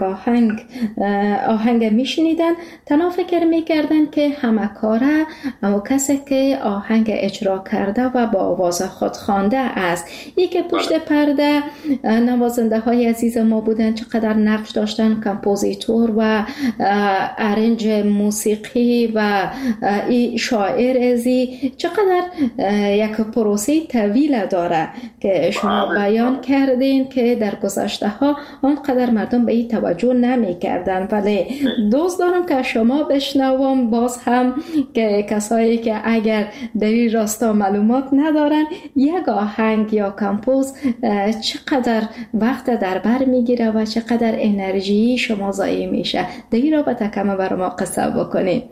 آهنگ میشنیدن تنها فکر میکردن که همکاره اما کسی که آهنگ اجرا کرده و با آواز خود خوانده است. این که پشت پرده نوازنده های عزیز ما بودن، چقدر نقش داشتن، کمپوزیتور و ارنج موسیقی و شاعر ازی، چقدر یک پروسه طویل داره که شما بیان کردین که در گذشته ها آنقدر مردم به این توجه نمی کردن. ولی دوست دارم که شما بشنوم باز هم که کسایی که اگر در این راستا معلومات ندارن، یک آهنگ یا کمپوز چقدر وقت در بر میگیره و چقدر انرژی شما ضایع میشه. در این رابطه کم بر ما قصه بکنید.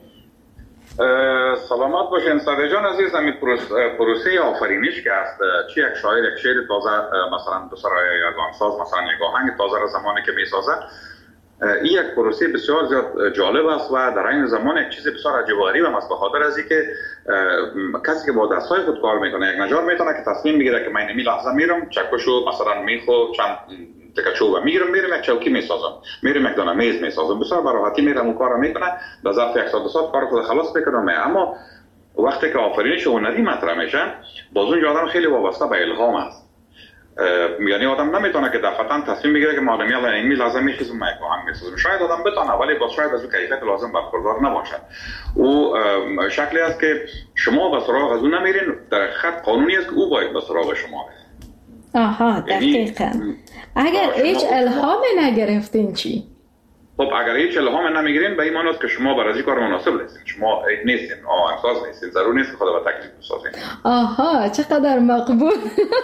سلامت باشین صادق جان عزیز. همین پروسه آفرینش که است، چی یک شاعر یک شعر تازه مثلا بسرای یک آهنگساز مثلا یک آهنگ تازه را زمانی که میسازه، این یک پروسه بسیار زیاد جالب است و در این زمان یک چیز بسیار عجیب و غریب است، به خاطر از اینکه کسی که با دستای خود کار میکنه، یک نجار میتونه که تصمیم بگیره که من این لحظه میرم چکشو مثلا میخو چند تکه چوب میرم یک چوکی میسازم، میرم یک دانه میز میسازم، بسیار به راحتی میرم اون کارو میکنه، در ظرف یک ساعت دو ساعت کارو خود خلاص میکنه. اما وقتی که آفرینش هنری مطرح میشه، باز اون آدم خیلی وابسته به الهام است. یعنی آدم نمیتونه که دفعتاً تصمیم بگیره که مادام یالا این لازم میخوام من یک آهنگ میسازم. شاید آدم بتونه ولی باز شاید از اون کیفیت لازم برخوردار نباشه. او شکلی است که شما به سراغ از اون نمیرین، در خط قانونی است که او باید به سراغ شما بره. آها دقیقاً. اگر هیچ الهام نگرفتین چی؟ خب اگر هیچ الهام نمیگیرین به این معنی است که شما برای این کار مناسب نیستین، شما نیستین آهنگساز نیستین، ضرور نیست که خدا به تکلیف بسازین. آها چقدر مقبول.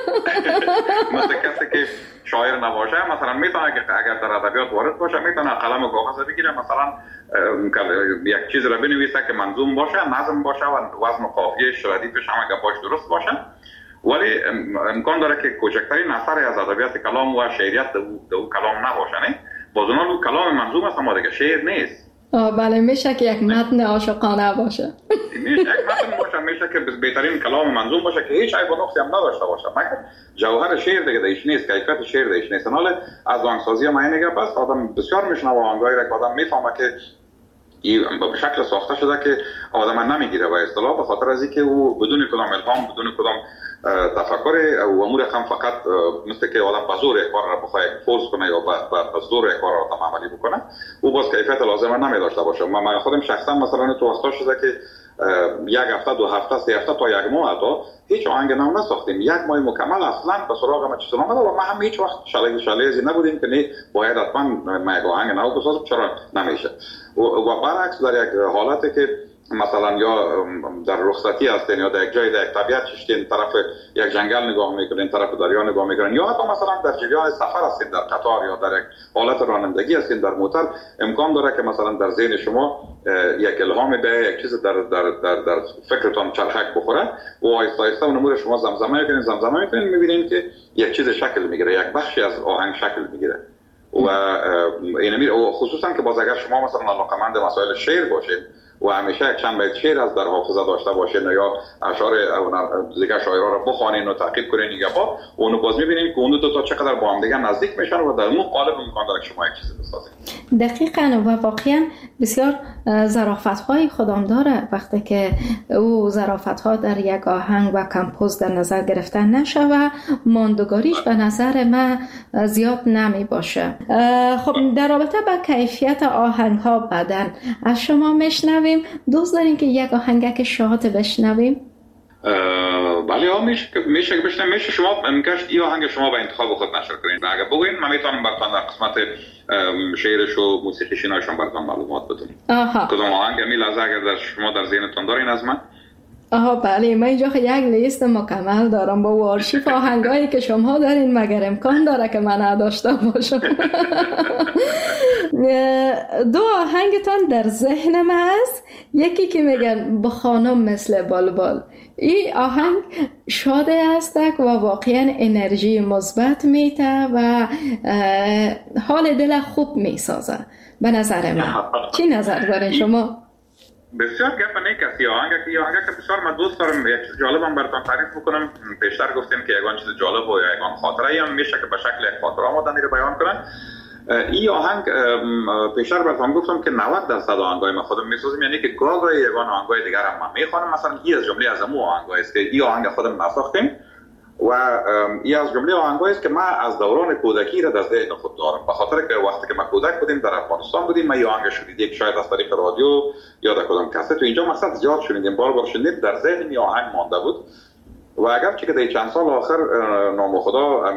مثل کسی که شاعر نباشه مثلا میتونه که اگر در ادبیات وارد باشه میتونه قلم و کاغذ بگیره، مثلا یک چیز را بنویسه که منظوم باشه، نظم باشه و وزن و قافیه‌اش ردیفش همه گپاش درست باشه، ولی امکان داره که کوچکترین اثری از ادبیات کلام و شعریت در او کلام نباشه. نه باز اون کلام منظوم است اما دیگه شعر نیست. بله میشه که یک متن عاشقانه باشه. میشه یک متن باشه، میشه که بهترین کلام منظوم باشه که هیچ عیب و نقصی هم نداشته باشه، مگر جوهر شعر دیگه دیش نیست، کیفیت شعر دیش نیست. حالا از آهنگسازی ما اینه پس آدم بسیار میشنوه آهنگایی را که آدم میفهمه که به شکل ساخته شده که آدم نمیگیره و اصطلاح به خاطر از اینکه او بدون کدام الهام، بدون کدام تفکر و امور هم فقط مثل که آدم به زور یک کار را بخواه فورس کنه یا به زور یک کار را آدم عملی بکنه، او باز کیفیت لازم نمیداشته باشه. من خودم شخصا مثلا تو وقتا شده که یک هفته، دو هفته، سه هفته تا یک ماه تا هیچ آهنگ نو نساختیم، یک ماه مکمل اصلا به سراغ ما چیز نمیاد و ما هم هیچ وقت شالیزی نبودیم که نه باید حتما ما یک آهنگ نو بسازیم، چرا نمیشه. و برعکس در یک حالتی که مثلا یا در رخصتی هستین یا در یک جای در یک طبیعت ششتین طرف یک جنگل نگاه میکنین، طرف دریا نگاه میکنین، یا حتی مثلا در جریان سفر هستین در قطار یا در یک حالت رانندگی هستین در موتور، امکان داره که مثلا در ذهن شما یک الهام به یک چیز در فکرتون چرخک بخوره و آهسته آهسته اون امور شما زمزمه میکنین میبینین که یک چیز شکل میگیره، یک بخشی از آهنگ شکل میگیره. و این خصوصا که باز اگر شما مثلا علاقه‌مند مسائل شعر باشید و همیشه یک چند بیت شعر از در حافظه داشته باشین یا اشعار دیگه شاعرها رو بخوانین و تعقیب کنین دیگه اونو باز می‌بینین که اون دو تا چقدر با هم دیگه نزدیک میشن و در اون قالب امکان داره که شما یک چیزی بسازید. دقیقاً و واقعاً بسیار ظرافت‌های خودم داره وقتی که او ظرافت‌ها در یک آهنگ و کمپوز در نظر گرفته نشه و ماندگاریش به نظر من زیاد نمی باشه. خب در رابطه با کیفیت آهنگ‌ها بعداً از شما میشنویم. دوست دارین که یک آهنگک شاد بشنویم؟ بله میشه شما امکانش این آهنگ شما به انتخاب خود نشر کنین. اگر بگوین من میتونم براتون در قسمت شعرش و موسیقیش ایناشون براتون معلومات بدم. کدام آهنگ می لحظه اگر در شما در ذهنتون دارین از من؟ بله من اینجا یک لیست مکمل دارم با آرشیف آهنگایی که شما دارین، مگر امکان داره که من نداشته باشم. دو آهنگتان در ذهن من است. یکی که میگن به خانم مثل بلبل، این آهنگ شاده است و واقعا انرژی مثبت میده و حال دل خوب میسازه به نظر من. چی نظر دارین شما؟ بسیار گپ نیست. یه آهنگ که بسیار من دوست دارم. یک چیز جالبم براتون تعریف بکنم. پیشتر گفتیم که یگان چیز جالب و یگان خاطره هم میشه که به شکل یک خاطره آمدنی رو بیان کنن. این آهنگ پیشتر براتون گفتم که 90% آهنگای من خودم میسازم، یعنی که گاهی یگان آهنگای دیگر هم من میخوانم. مثلا این از جمله از امو آهنگایی است که این آهنگ خودم نساختیم و این از جمله آهنگایی است که من از دوران کودکی را در ذهن خود دارم، به خاطر که وقتی که ما کودک بودیم در افغانستان بودیم ما این آهنگ شنیدیم، شاید از طریق رادیو یا در کدام کاست تو اینجا مقصد زیاد شنیدیم، بار شنیدیم، در ذهن این آهنگ مانده بود. و اگرچه که در چند سال آخر نام خدا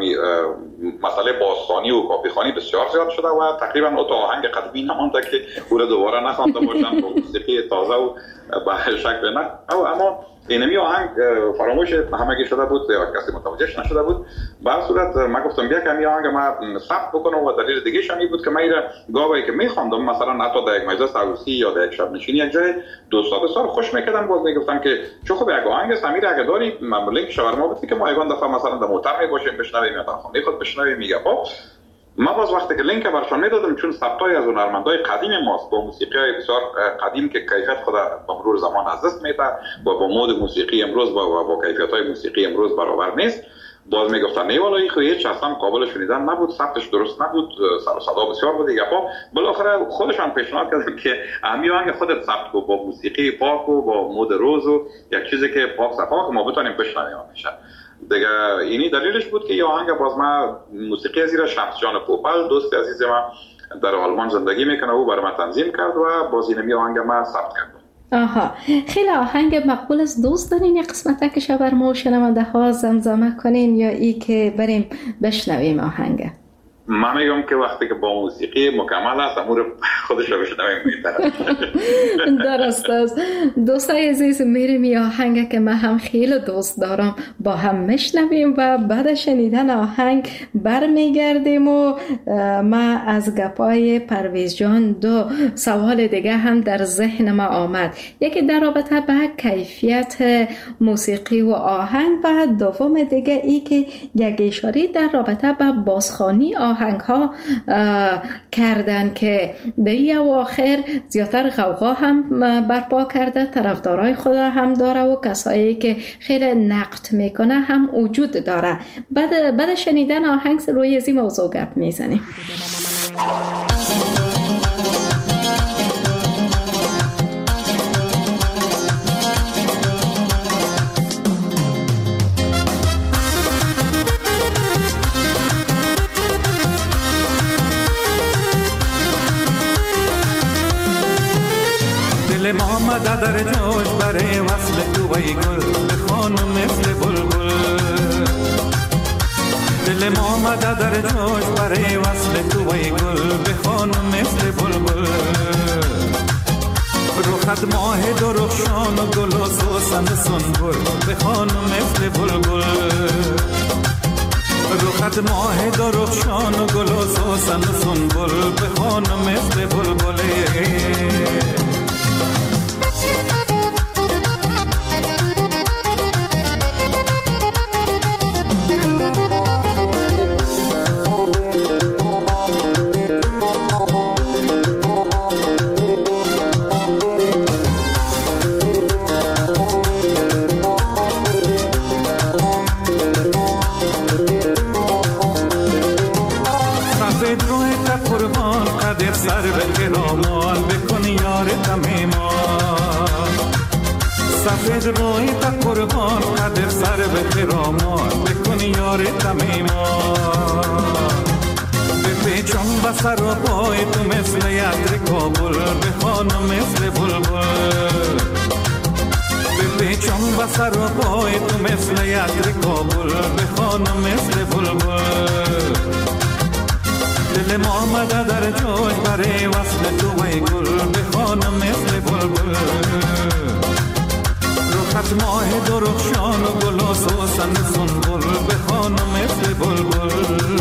مسئله بازخوانی و کاپیخوانی بسیار زیاد شده و تقریبا اوت آهنگ قدیمی نمانده که او را دوباره نخوانده باشن با موسیقی تازه و به شکل نه. اما اینمی آهنگ فراموش همگی شده بود و کسی متوجهش نشده بود. به هر صورت من گفتم بیا که این آهنگ ما ثبت بکنم و دلیل دیگه شمی بود که من ایره گاهی که میخواندم مثلا حتی در یک مجلس عروسی یا در یک شب نشینی یک جای دوستا بسیار خوش میکردم، باز میگفتم که چه خوب یک آهنگ سمیر اگه داری لینک شاورما بدی که ما یگان دفعه مثلا در موتر میباشیم بشنویم یا در خانه خود بشنویم. میگه خب ما باز وقتی که لینک برشان میدادم، چون ثبتای از هنرمندای قدیم ماست با موسیقی بسیار قدیم که کیفیت خود با مرور زمان از دست میده و با مود موسیقی امروز با کیفیت‌های موسیقی امروز برابر نیست، باز میگفتن نه والا این خو هیچ اصلا قابل شنیدن نبود، ثبتش درست نبود، سر و صدا بسیار بود دیگه. بالاخره خودشان پیشنهاد کردن که همین آهنگ خودت ثبت کو با موسیقی پاک و با مود روز و یک چیزی که پاک صفا که ما بتونیم بشنویم میشه دیگه. اینی دلیلش بود که یه آهنگ باز ما موسیقی زیر شمس جان پوپل دوست عزیز ما در آلمان زندگی میکنه او برای من تنظیم کرد و باز اینمی آهنگ ما ثبت کرد. خیلی آهنگ مقبول است. دوست دارین یک قسمت که شاورما و شنونده ها زمزمه کنین یا ای که بریم بشنویم آهنگ؟ من میگم که وقتی که با موسیقی مکمل است امور خودش رو بشنویم بهتره. درست است. دوستای عزیز میریم یا آهنگ که من هم خیلی دوست دارم با هم میشنویم و بعد شنیدن آهنگ برمیگردیم و ما از گپای پرویز جان دو سوال دیگه هم در ذهن ما آمد. یکی در رابطه به کیفیت موسیقی و آهنگ و دوم دیگه ای که یک اشاره در رابطه به بازخوانی آهنگ ها کردن که در این اواخر زیادتر غوغا هم برپا کرده، طرفدارای خدا هم داره و کسایی که خیلی نقد میکنه هم وجود داره. بعد شنیدن آهنگ روی از این موضوع گپ میزنیم. دل ما آمده در جوش برای وصل تو ای گل به خانم مثل بلبل. دل ما آمده در جوش برای وصل تو ای گل به خانم مثل بلبل. رخت ماه درخشان و گل و سوسن سنبل به خانم مثل بلبل. رخت ماه درخشان و گل و سوسن سنبل به خانم مثل بلبل. سر از روی تا قربان قدر سر به خرامان بکن یار تمیمان بپیچم بسر و پای تو مثل یدر کابل بخوانم مثل بلبل بپیچم بسر و پای تو مثل یدر کابل بخوانم مثل بلبل دل ما آمده در جوش برای وصل تو ای گل بخوانم مثل بلبل رخت ماه درخشان و گل و سوسن سنبل بخوانم مثل بلبل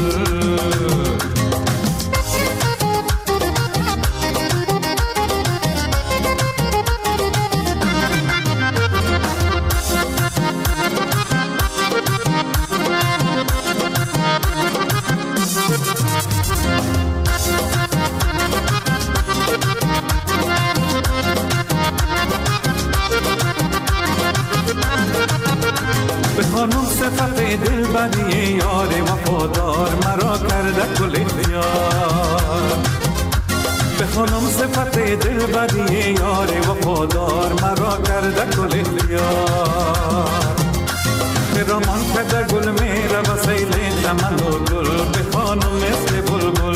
بخوانم صفت دل بدی یار وفادار مرا کرده کل اختیار بخوانم صفت دل بدی یار وفادار مرا کرده کل اختیار خرامان کرده گل میره و سیل چمن و گل بخوانم مثل بلبل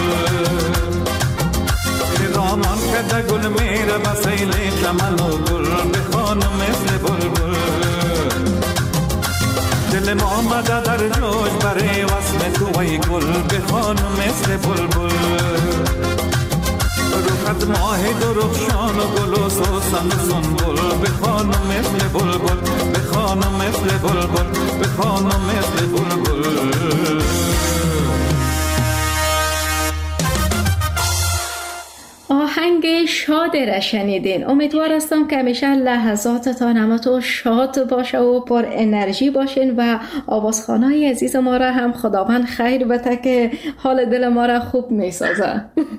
خرامان کرده گل میره و سیل چمن و گل بخوانم مثل بلبل دل ما آمده در جوش برای وصل تو ای گل بخوانم مثل بلبل رخت ماه درخشان و گل و سوسن سنبل بخوانم مثل بلبل بخوانم مثل بلبل بخوانم مثل بلبل آهنگ شاد را شنیدین. امیدوار هستم که همیشه لحظاتتان همتون شاد باشه و پر انرژی باشین و آوازخوانای عزیز ما را هم خداوند خیر بده که حال دل ما را خوب میسازه.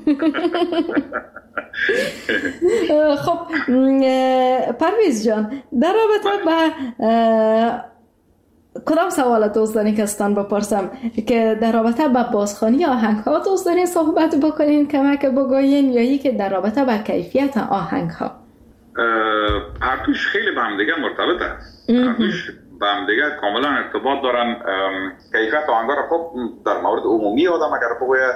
خب پرویز جان، در رابطه با کدام سوال دوست دارین که استان بپرسم که در رابطه با بازخوانی آهنگ ها دوست دارین صحبت بکنین کمک بگوین یا ای که در رابطه با کیفیت آهنگ ها؟ هر دوش خیلی به هم دیگه مرتبط است. هر دوش به هم دیگه کاملا ارتباط دارن. کیفیت آهنگ ها را خب در مورد عمومی آدم اگر بگوید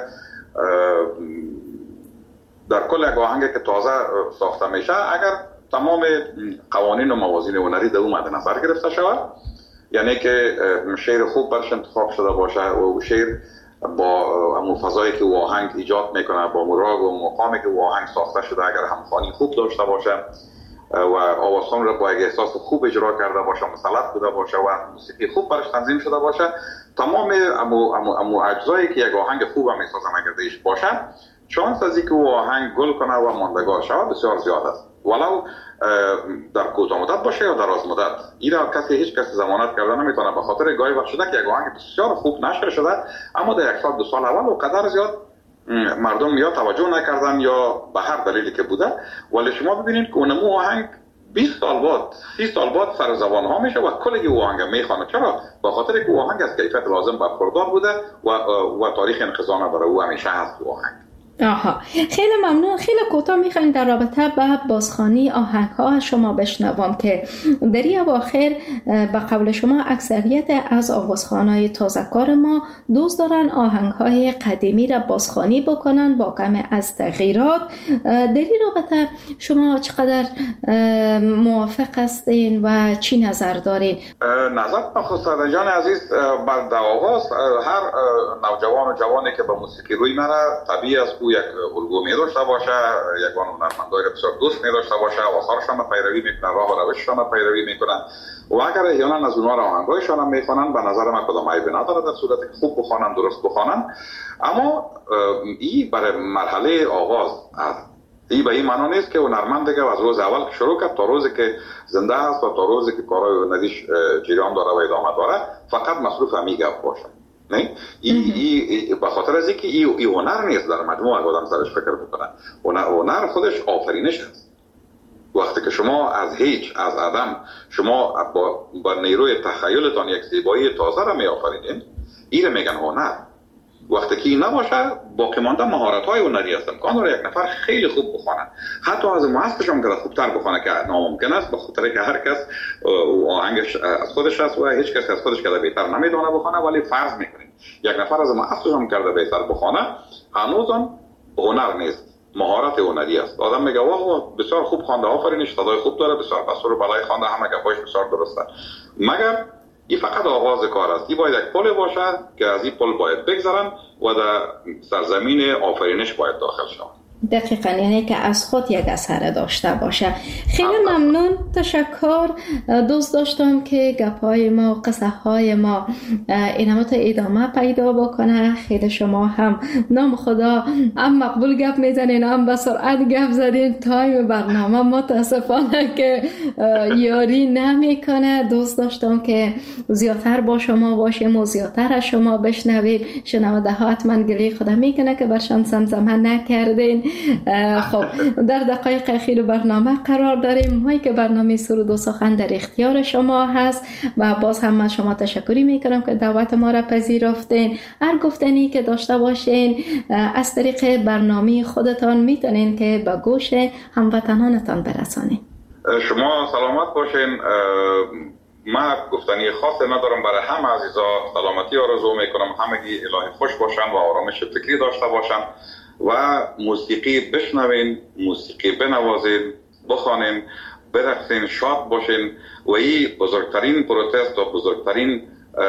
در کل یک آهنگ که تازه ساخته میشه اگر تمام قوانین و موازین هنری در اون مد نظر گرفته شود، یعنی که شعر خوب برش انتخاب شده باشه و شعر با همون فضایی که او آهنگ ایجاد میکنه با مراغ و مقامی که او آهنگ ساخته شده اگر همخوانی خوب داشته باشه و آوازخوان را با یک احساس خوب اجرا کرده باشه، مسلط بوده باشه و موسیقی خوب برش تنظیم شده باشه، تمام امو اجزایی که یک آهنگ خوب هم احساس مگردهش باشه، شانس از اینکه او آهنگ گل کنه و ماندگار شود بسیار زیاد است، ولو در کوتاه مدت باشه یا دراز مدت. این را هیچ کسی ضمانت کرده نمیتونه، به خاطر گاهی وقت شده که یک آهنگ بسیار خوب نشر شده اما در یک سال دو سال اول و قدر زیاد مردم یا توجه نکردن یا به هر دلیلی که بوده، ولی شما ببینید که اونمو آهنگ 20 سال بعد 30 سال بعد سر زبان ها میشه و کلی او آهنگ میخوانه. چرا؟ به خاطر که او آهنگ از کیفیت لازم برخوردار بوده و تاریخ انقضا نداره، او همیشه هست او آهنگ. آها، خیلی ممنون. خیلی کوتاه میخوایم در رابطه با بازخوانی آهنگ ها شما بشنوم که در این اواخر به قول شما اکثریت از آوازخوانای تازه‌کار ما دوست دارن آهنگ های قدیمی را بازخوانی بکنن با کم از تغییرات. در این رابطه شما چقدر موافق هستین و چی نظر دارین؟ نظر خسرو جان عزیز، بعد آغاز هر نوجوان و جوانی که به موسیقی روی میره طبیعی است یک الگو می داشته باشه، یک هنرمندای بسیار دوست می داشته باشه، آثارشان پیروی میکنه، راه و روششان پیروی میکنن و اگر احیانا از اونها آهنگایشان هم میخوانن به نظر من کدام عیبی نداره در صورتی که خوب بخوانن، درست بخوانن. اما این برای مرحله آغاز این به این معنا نیست که هنرمند دیگه از روز اول که شروع کرد تا روزی که زنده است و تا روزی که کارهای هنریش جریان داره و ادامه داره فقط مصروف همین گپ باشه. نه به خاطر از اینکه این هنر نیست در مجموع آدم سرش فکر بکنه. هنر خودش آفرینش است. وقتی که شما از هیچ از عدم شما با نیروی تخیلتان یک زیبایی تازه را می آفرینید، این میگن هنر. وقتی که این نباشه باقی مانده مهارت‌های هنری است. امکان داره یک نفر خیلی خوب بخونه، حتی از ماستش هم که خوبتر بخونه که ناممکن است، به خاطر که هر کس آهنگش از خودش است و هیچ کس از خودش که بهتر نمیدونه بخونه، ولی فرض میکنیم یک نفر از ماستش هم کرده بهتر بخونه، هنوز هم هنر نیست، مهارت هنری است. آدم میگه واه بسیار خوب خوانده، آفرینش صدای خوب داره، بسیار بسور بالای خوانده، همه گپاش بسیار درسته، مگر این فقط آغاز کار است. این باید یک پل باشه که از این پل باید بگذرن و در سرزمین آفرینش باید داخل شوند. دقیقاً، یعنی که از خود یک اثر داشته باشه. خیلی ممنون، تشکر. دوست داشتم که گپ‌های ما، قصه‌های ما اینما تا ادامه پیدا بکنه. خیلی شما هم نام خدا هم مقبول گپ میزنین، هم به سرعت گپ زدین. تایم برنامه متاسفانه که یاری نمیکنه. دوست داشتم که زیادتر با شما باشیم و زیادتر از شما بشنویم. شنونده ها حتما گلی خدا میکنه که برشان زمزمه نکردین. خب در دقایق اخیر برنامه قرار داریم. ما که برنامه سرود و سخن در اختیار شما هست و باز هم من شما تشکری میکنم که دعوت ما را پذیرفتین. هر گفتنی که داشته باشین از طریق برنامه خودتان میتونین که به گوش هموطنانتان برسانین. شما سلامت باشین. من گفتنی خاصی ندارم، برای همه عزیزا سلامتی آرزو میکنم، همگی الهی خوش باشن و آرامش فکری داشته باشن و موسیقی بشنوین، موسیقی بنوازین، بخوانین، برقصین، شاد باشین و این بزرگترین پروتست و بزرگترین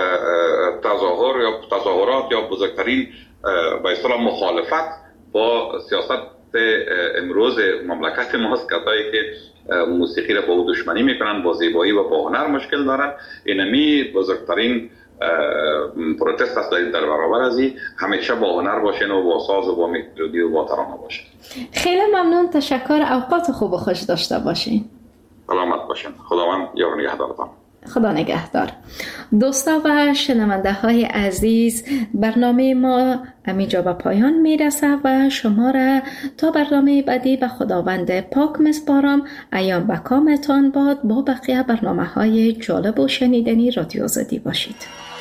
تظاهر یا تظاهرات یا بزرگترین به اصطلاح مخالفت با سیاست امروز مملکت ماست. کسایی که موسیقی را با او دشمنی میکنن، با زیبایی و با هنر مشکل دارن، اینمی بزرگترین پروتست است در برابر از این. همیشه با هنر باشین و با ساز و با ملودی و با ترانه باشین. خیلی ممنون، تشکر. اوقات خوب و خوش داشته باشین. سلامت باشین. خداوند یار و نگهدارتان. خدا نگهدار. دوستا و شنونده های عزیز، برنامه ما همینجا به پایان میرسه و شما را تا برنامه بعدی به خداوند پاک میسپارم. ایام به کامتان باد. با بقیه برنامه های جالب و شنیدنی رادیو آزادی باشید.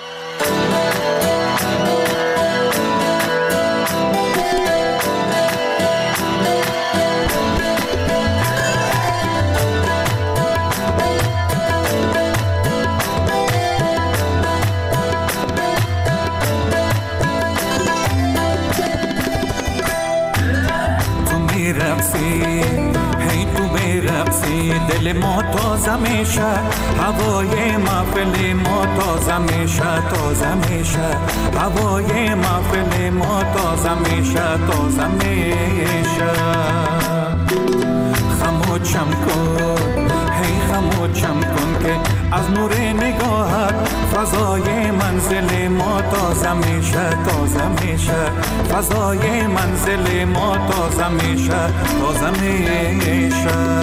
دل ما تازه میشه، هوای محفل ما تازه میشه، تازه میشه، هوای محفل ما تازه میشه، تازه میشه. خموشم کن، هی خموشم کن که از نور نگاهت فضای منزل ما تازه میشه، تازه میشه، فضای منزل ما تازه میشه، تازه میشه.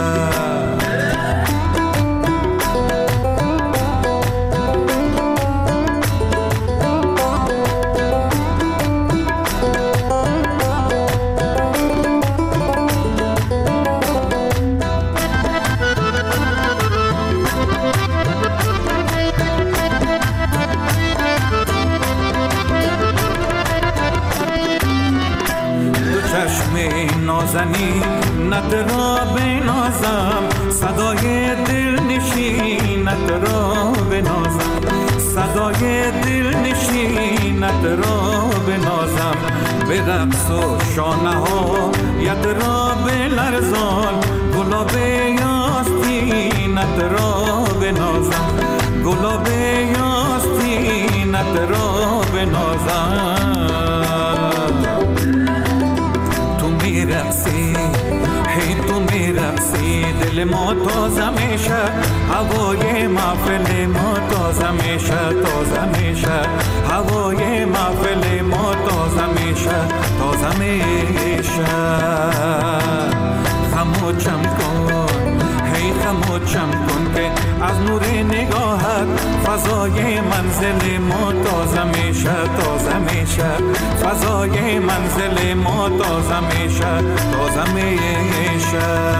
نازنی نترا بنازم، صدای دل نشینت را بنازم، صدای دل نشینت را بنازم، به رقص و شانه ها ید را بلرزان، گلاب یاستینت را بنازم، گلاب یاستینت را بنازم. میرقصی، هی تو میرقصی، دل ما تازه میشه، هوای محفل ما تازه میشه، تازه میشه، هوای محفل ما تازه میشه، تازه میشه. خموشم کن، هی خموشم کن که از نور نگاهت فضای منزل ما تازه میشه، تازه میشه، فضای منزل ما تازه میشه، تازه میشه.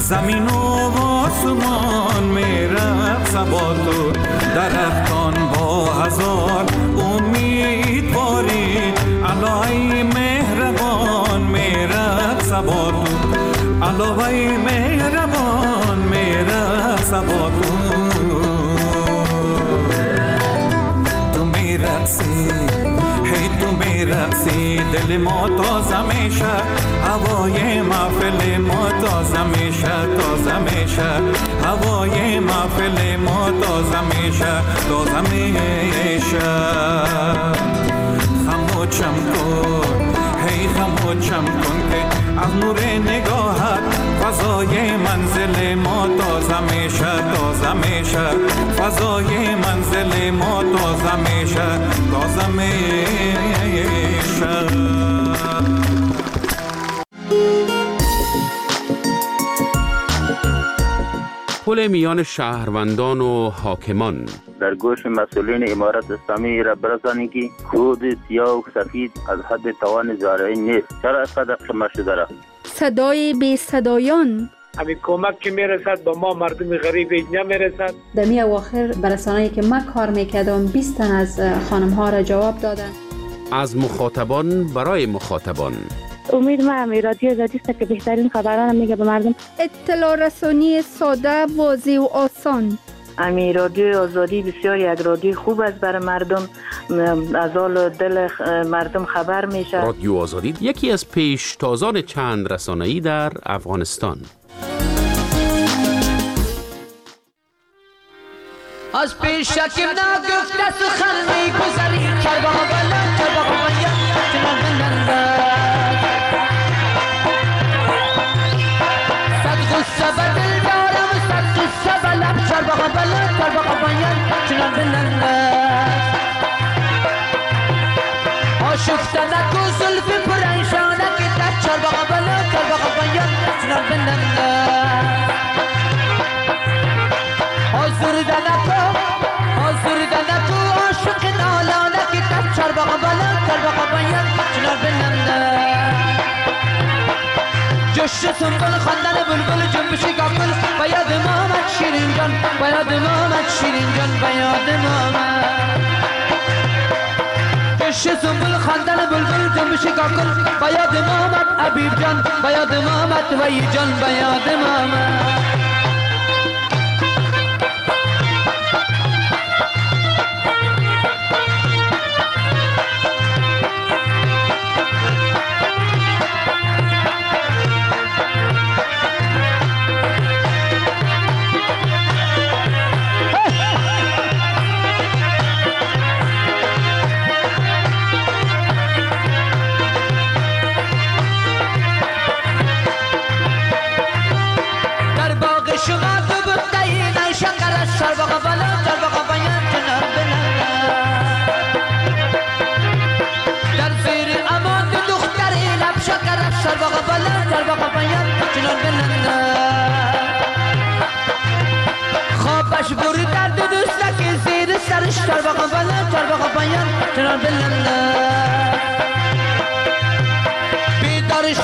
زمین و آسمان میرقص با تو، درختان با هزار امیدواری، الهی مهربان میرقص با تو، الهی مهربان میرقص با تو. تو میرقصی، هی تو میرقصی، دل ما تازه میشه، هوای محفل ما تازه میشه، تازه میشه، هوای محفل ما تازه میشه، تازه میشه. خموشم کن، هی خموشم کن که از نور نگاهت فضای منزل ما تازه میشه، تازه میشه، فضای منزل ما تازه میشه، تازه میشه. پل میان شهروندان و حاکمان. در گوش مسئولین امارت اسلامی را برسانید که خود سیاه و سفید از حد توان زارعی نیست. چرا اینقدر شما شده را؟ صدای بی صدایان. همین کمک که میرسد با ما مردم غریب نمیرسد. دمی اواخر برسانه‌ای که من کار میکردم 20 تن از خانم ها را جواب دادن. از مخاطبان برای مخاطبان. امید ما رادیو آزادی است که بهترین خبران میگه به مردم. اطلاع رسانی ساده، واضح و آسان. رادیو آزادی بسیار یک رادیو خوب است برای مردم، از حال دل مردم خبر میشه. رادیو آزادی یکی از پیشتازان چند رسانه‌ای در افغانستان. از پیشکم نگفته سخن میگذری، کربا بلند کربا باید جناب بلند، صد غصه به دل دارم، صد غصه به لب، کربا بلند کربا باید جناب بلند. آشفته نکو زلف پرنشانه که در کربا بلند کربا باید جناب بلند. آزرده نکو عاشق نالانه که در چرباق بلند چرباق باید چنار بلنده. جوش سنبل خواندن بلبل جنبش گابل، باید امامت شیرین جان، باید امامت شیرین جان، باید امامت. جوش سنبل خواندن بلبل جنبش گابل، باید امامت حبیب جان، باید امامت وی جان، باید امامت. خوابش بوری درد دوستکی زیر سرش ترباق بلند ترباق باید چنان بلند. بیدارش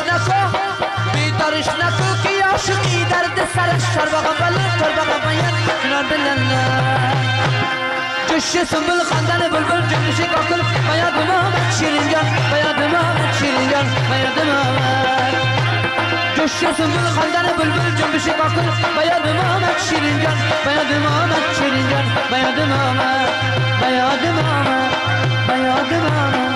نکو که عاشقی درد سرش ترباق بلند ترباق باید چنان بلند. جوش سنبل خواندن بلبل جنبش گاکل، باید امامت شیرین جان، باید امامت شیرین جان، باید امامت. جوش سنبل خواندن بلبل جنبش گاکل، باید امامت شیرین جان، باید امامت شیرین جان، باید امامت، باید امامت، باید امامت.